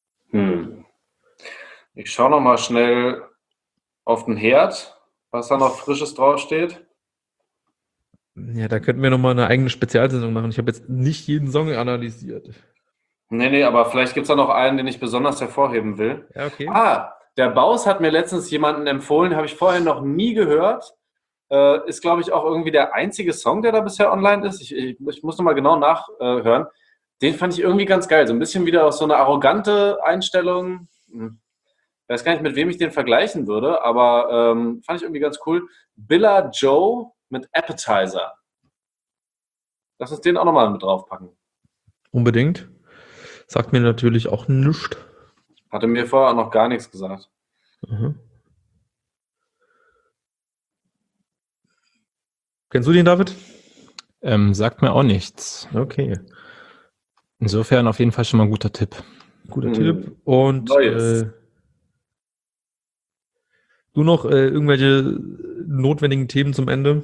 Ich schaue noch mal schnell auf den Herd, was da noch Frisches draufsteht. Ja, da könnten wir nochmal eine eigene Spezialsendung machen. Ich habe jetzt nicht jeden Song analysiert. Nee, aber vielleicht gibt es da noch einen, den ich besonders hervorheben will. Ja, okay. Der Baus hat mir letztens jemanden empfohlen, habe ich vorher noch nie gehört. Ist, glaube ich, auch irgendwie der einzige Song, der da bisher online ist. Ich muss noch mal genau nachhören. Den fand ich irgendwie ganz geil. So ein bisschen wieder aus so eine arrogante Einstellung. Ich weiß gar nicht, mit wem ich den vergleichen würde, aber fand ich irgendwie ganz cool. Billa Joe mit Appetizer. Lass uns den auch nochmal mit draufpacken. Unbedingt. Sagt mir natürlich auch nichts. Hatte mir vorher auch noch gar nichts gesagt. Kennst du den, David? Sagt mir auch nichts. Okay. Insofern auf jeden Fall schon mal ein guter Tipp. Guter Tipp. Und Neues. du noch irgendwelche notwendigen Themen zum Ende?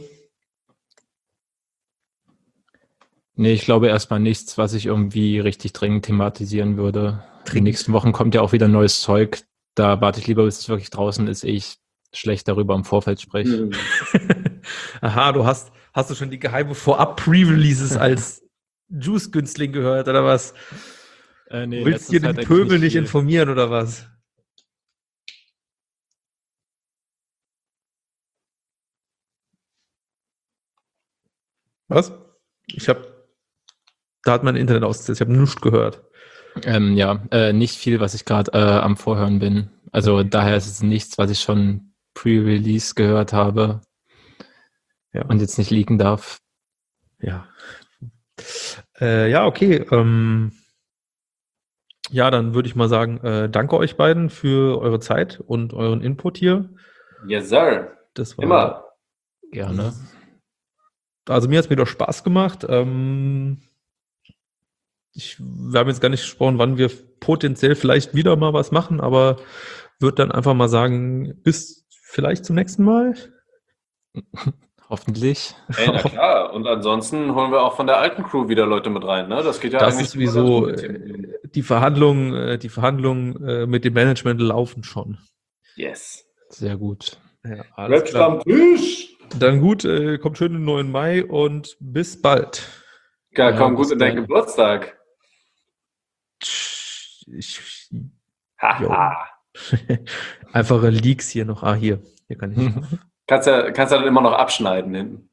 Nee, ich glaube erstmal nichts, was ich irgendwie richtig dringend thematisieren würde. In den nächsten Wochen kommt ja auch wieder neues Zeug. Da warte ich lieber, bis es wirklich draußen ist, ehe ich schlecht darüber im Vorfeld spreche. Aha, hast du schon die geheime Vorab-Pre-Releases als Juice-Günstling gehört, oder was? Nee, Du willst dir den Pöbel nicht informieren, oder was? Was? Da hat mein Internet ausgesetzt, ich habe nichts gehört. Nicht viel, was ich gerade am Vorhören bin. Also daher ist es nichts, was ich schon pre-release gehört habe und jetzt nicht leaken darf. Ja. Okay. Dann würde ich mal sagen, danke euch beiden für eure Zeit und euren Input hier. Yes, sir. Das war Immer. Gerne. also mir hat es wieder Spaß gemacht. Wir haben jetzt gar nicht gesprochen, wann wir potenziell vielleicht wieder mal was machen, aber würde dann einfach mal sagen, bis vielleicht zum nächsten Mal. Hoffentlich. Ey, na klar. Und ansonsten holen wir auch von der alten Crew wieder Leute mit rein. Ne? Das geht ja Das eigentlich ist sowieso, immer darum. die Verhandlungen mit dem Management laufen schon. Yes. Sehr gut. Ja, alles Rap klar. Stammtisch. Dann gut, kommt schön den 9. Mai und bis bald. Ja, Ja, komm gut bis in deinen dann. Geburtstag. Haha. Einfache Leaks hier noch. Hier kann ich. Kannst ja dann immer noch abschneiden hinten.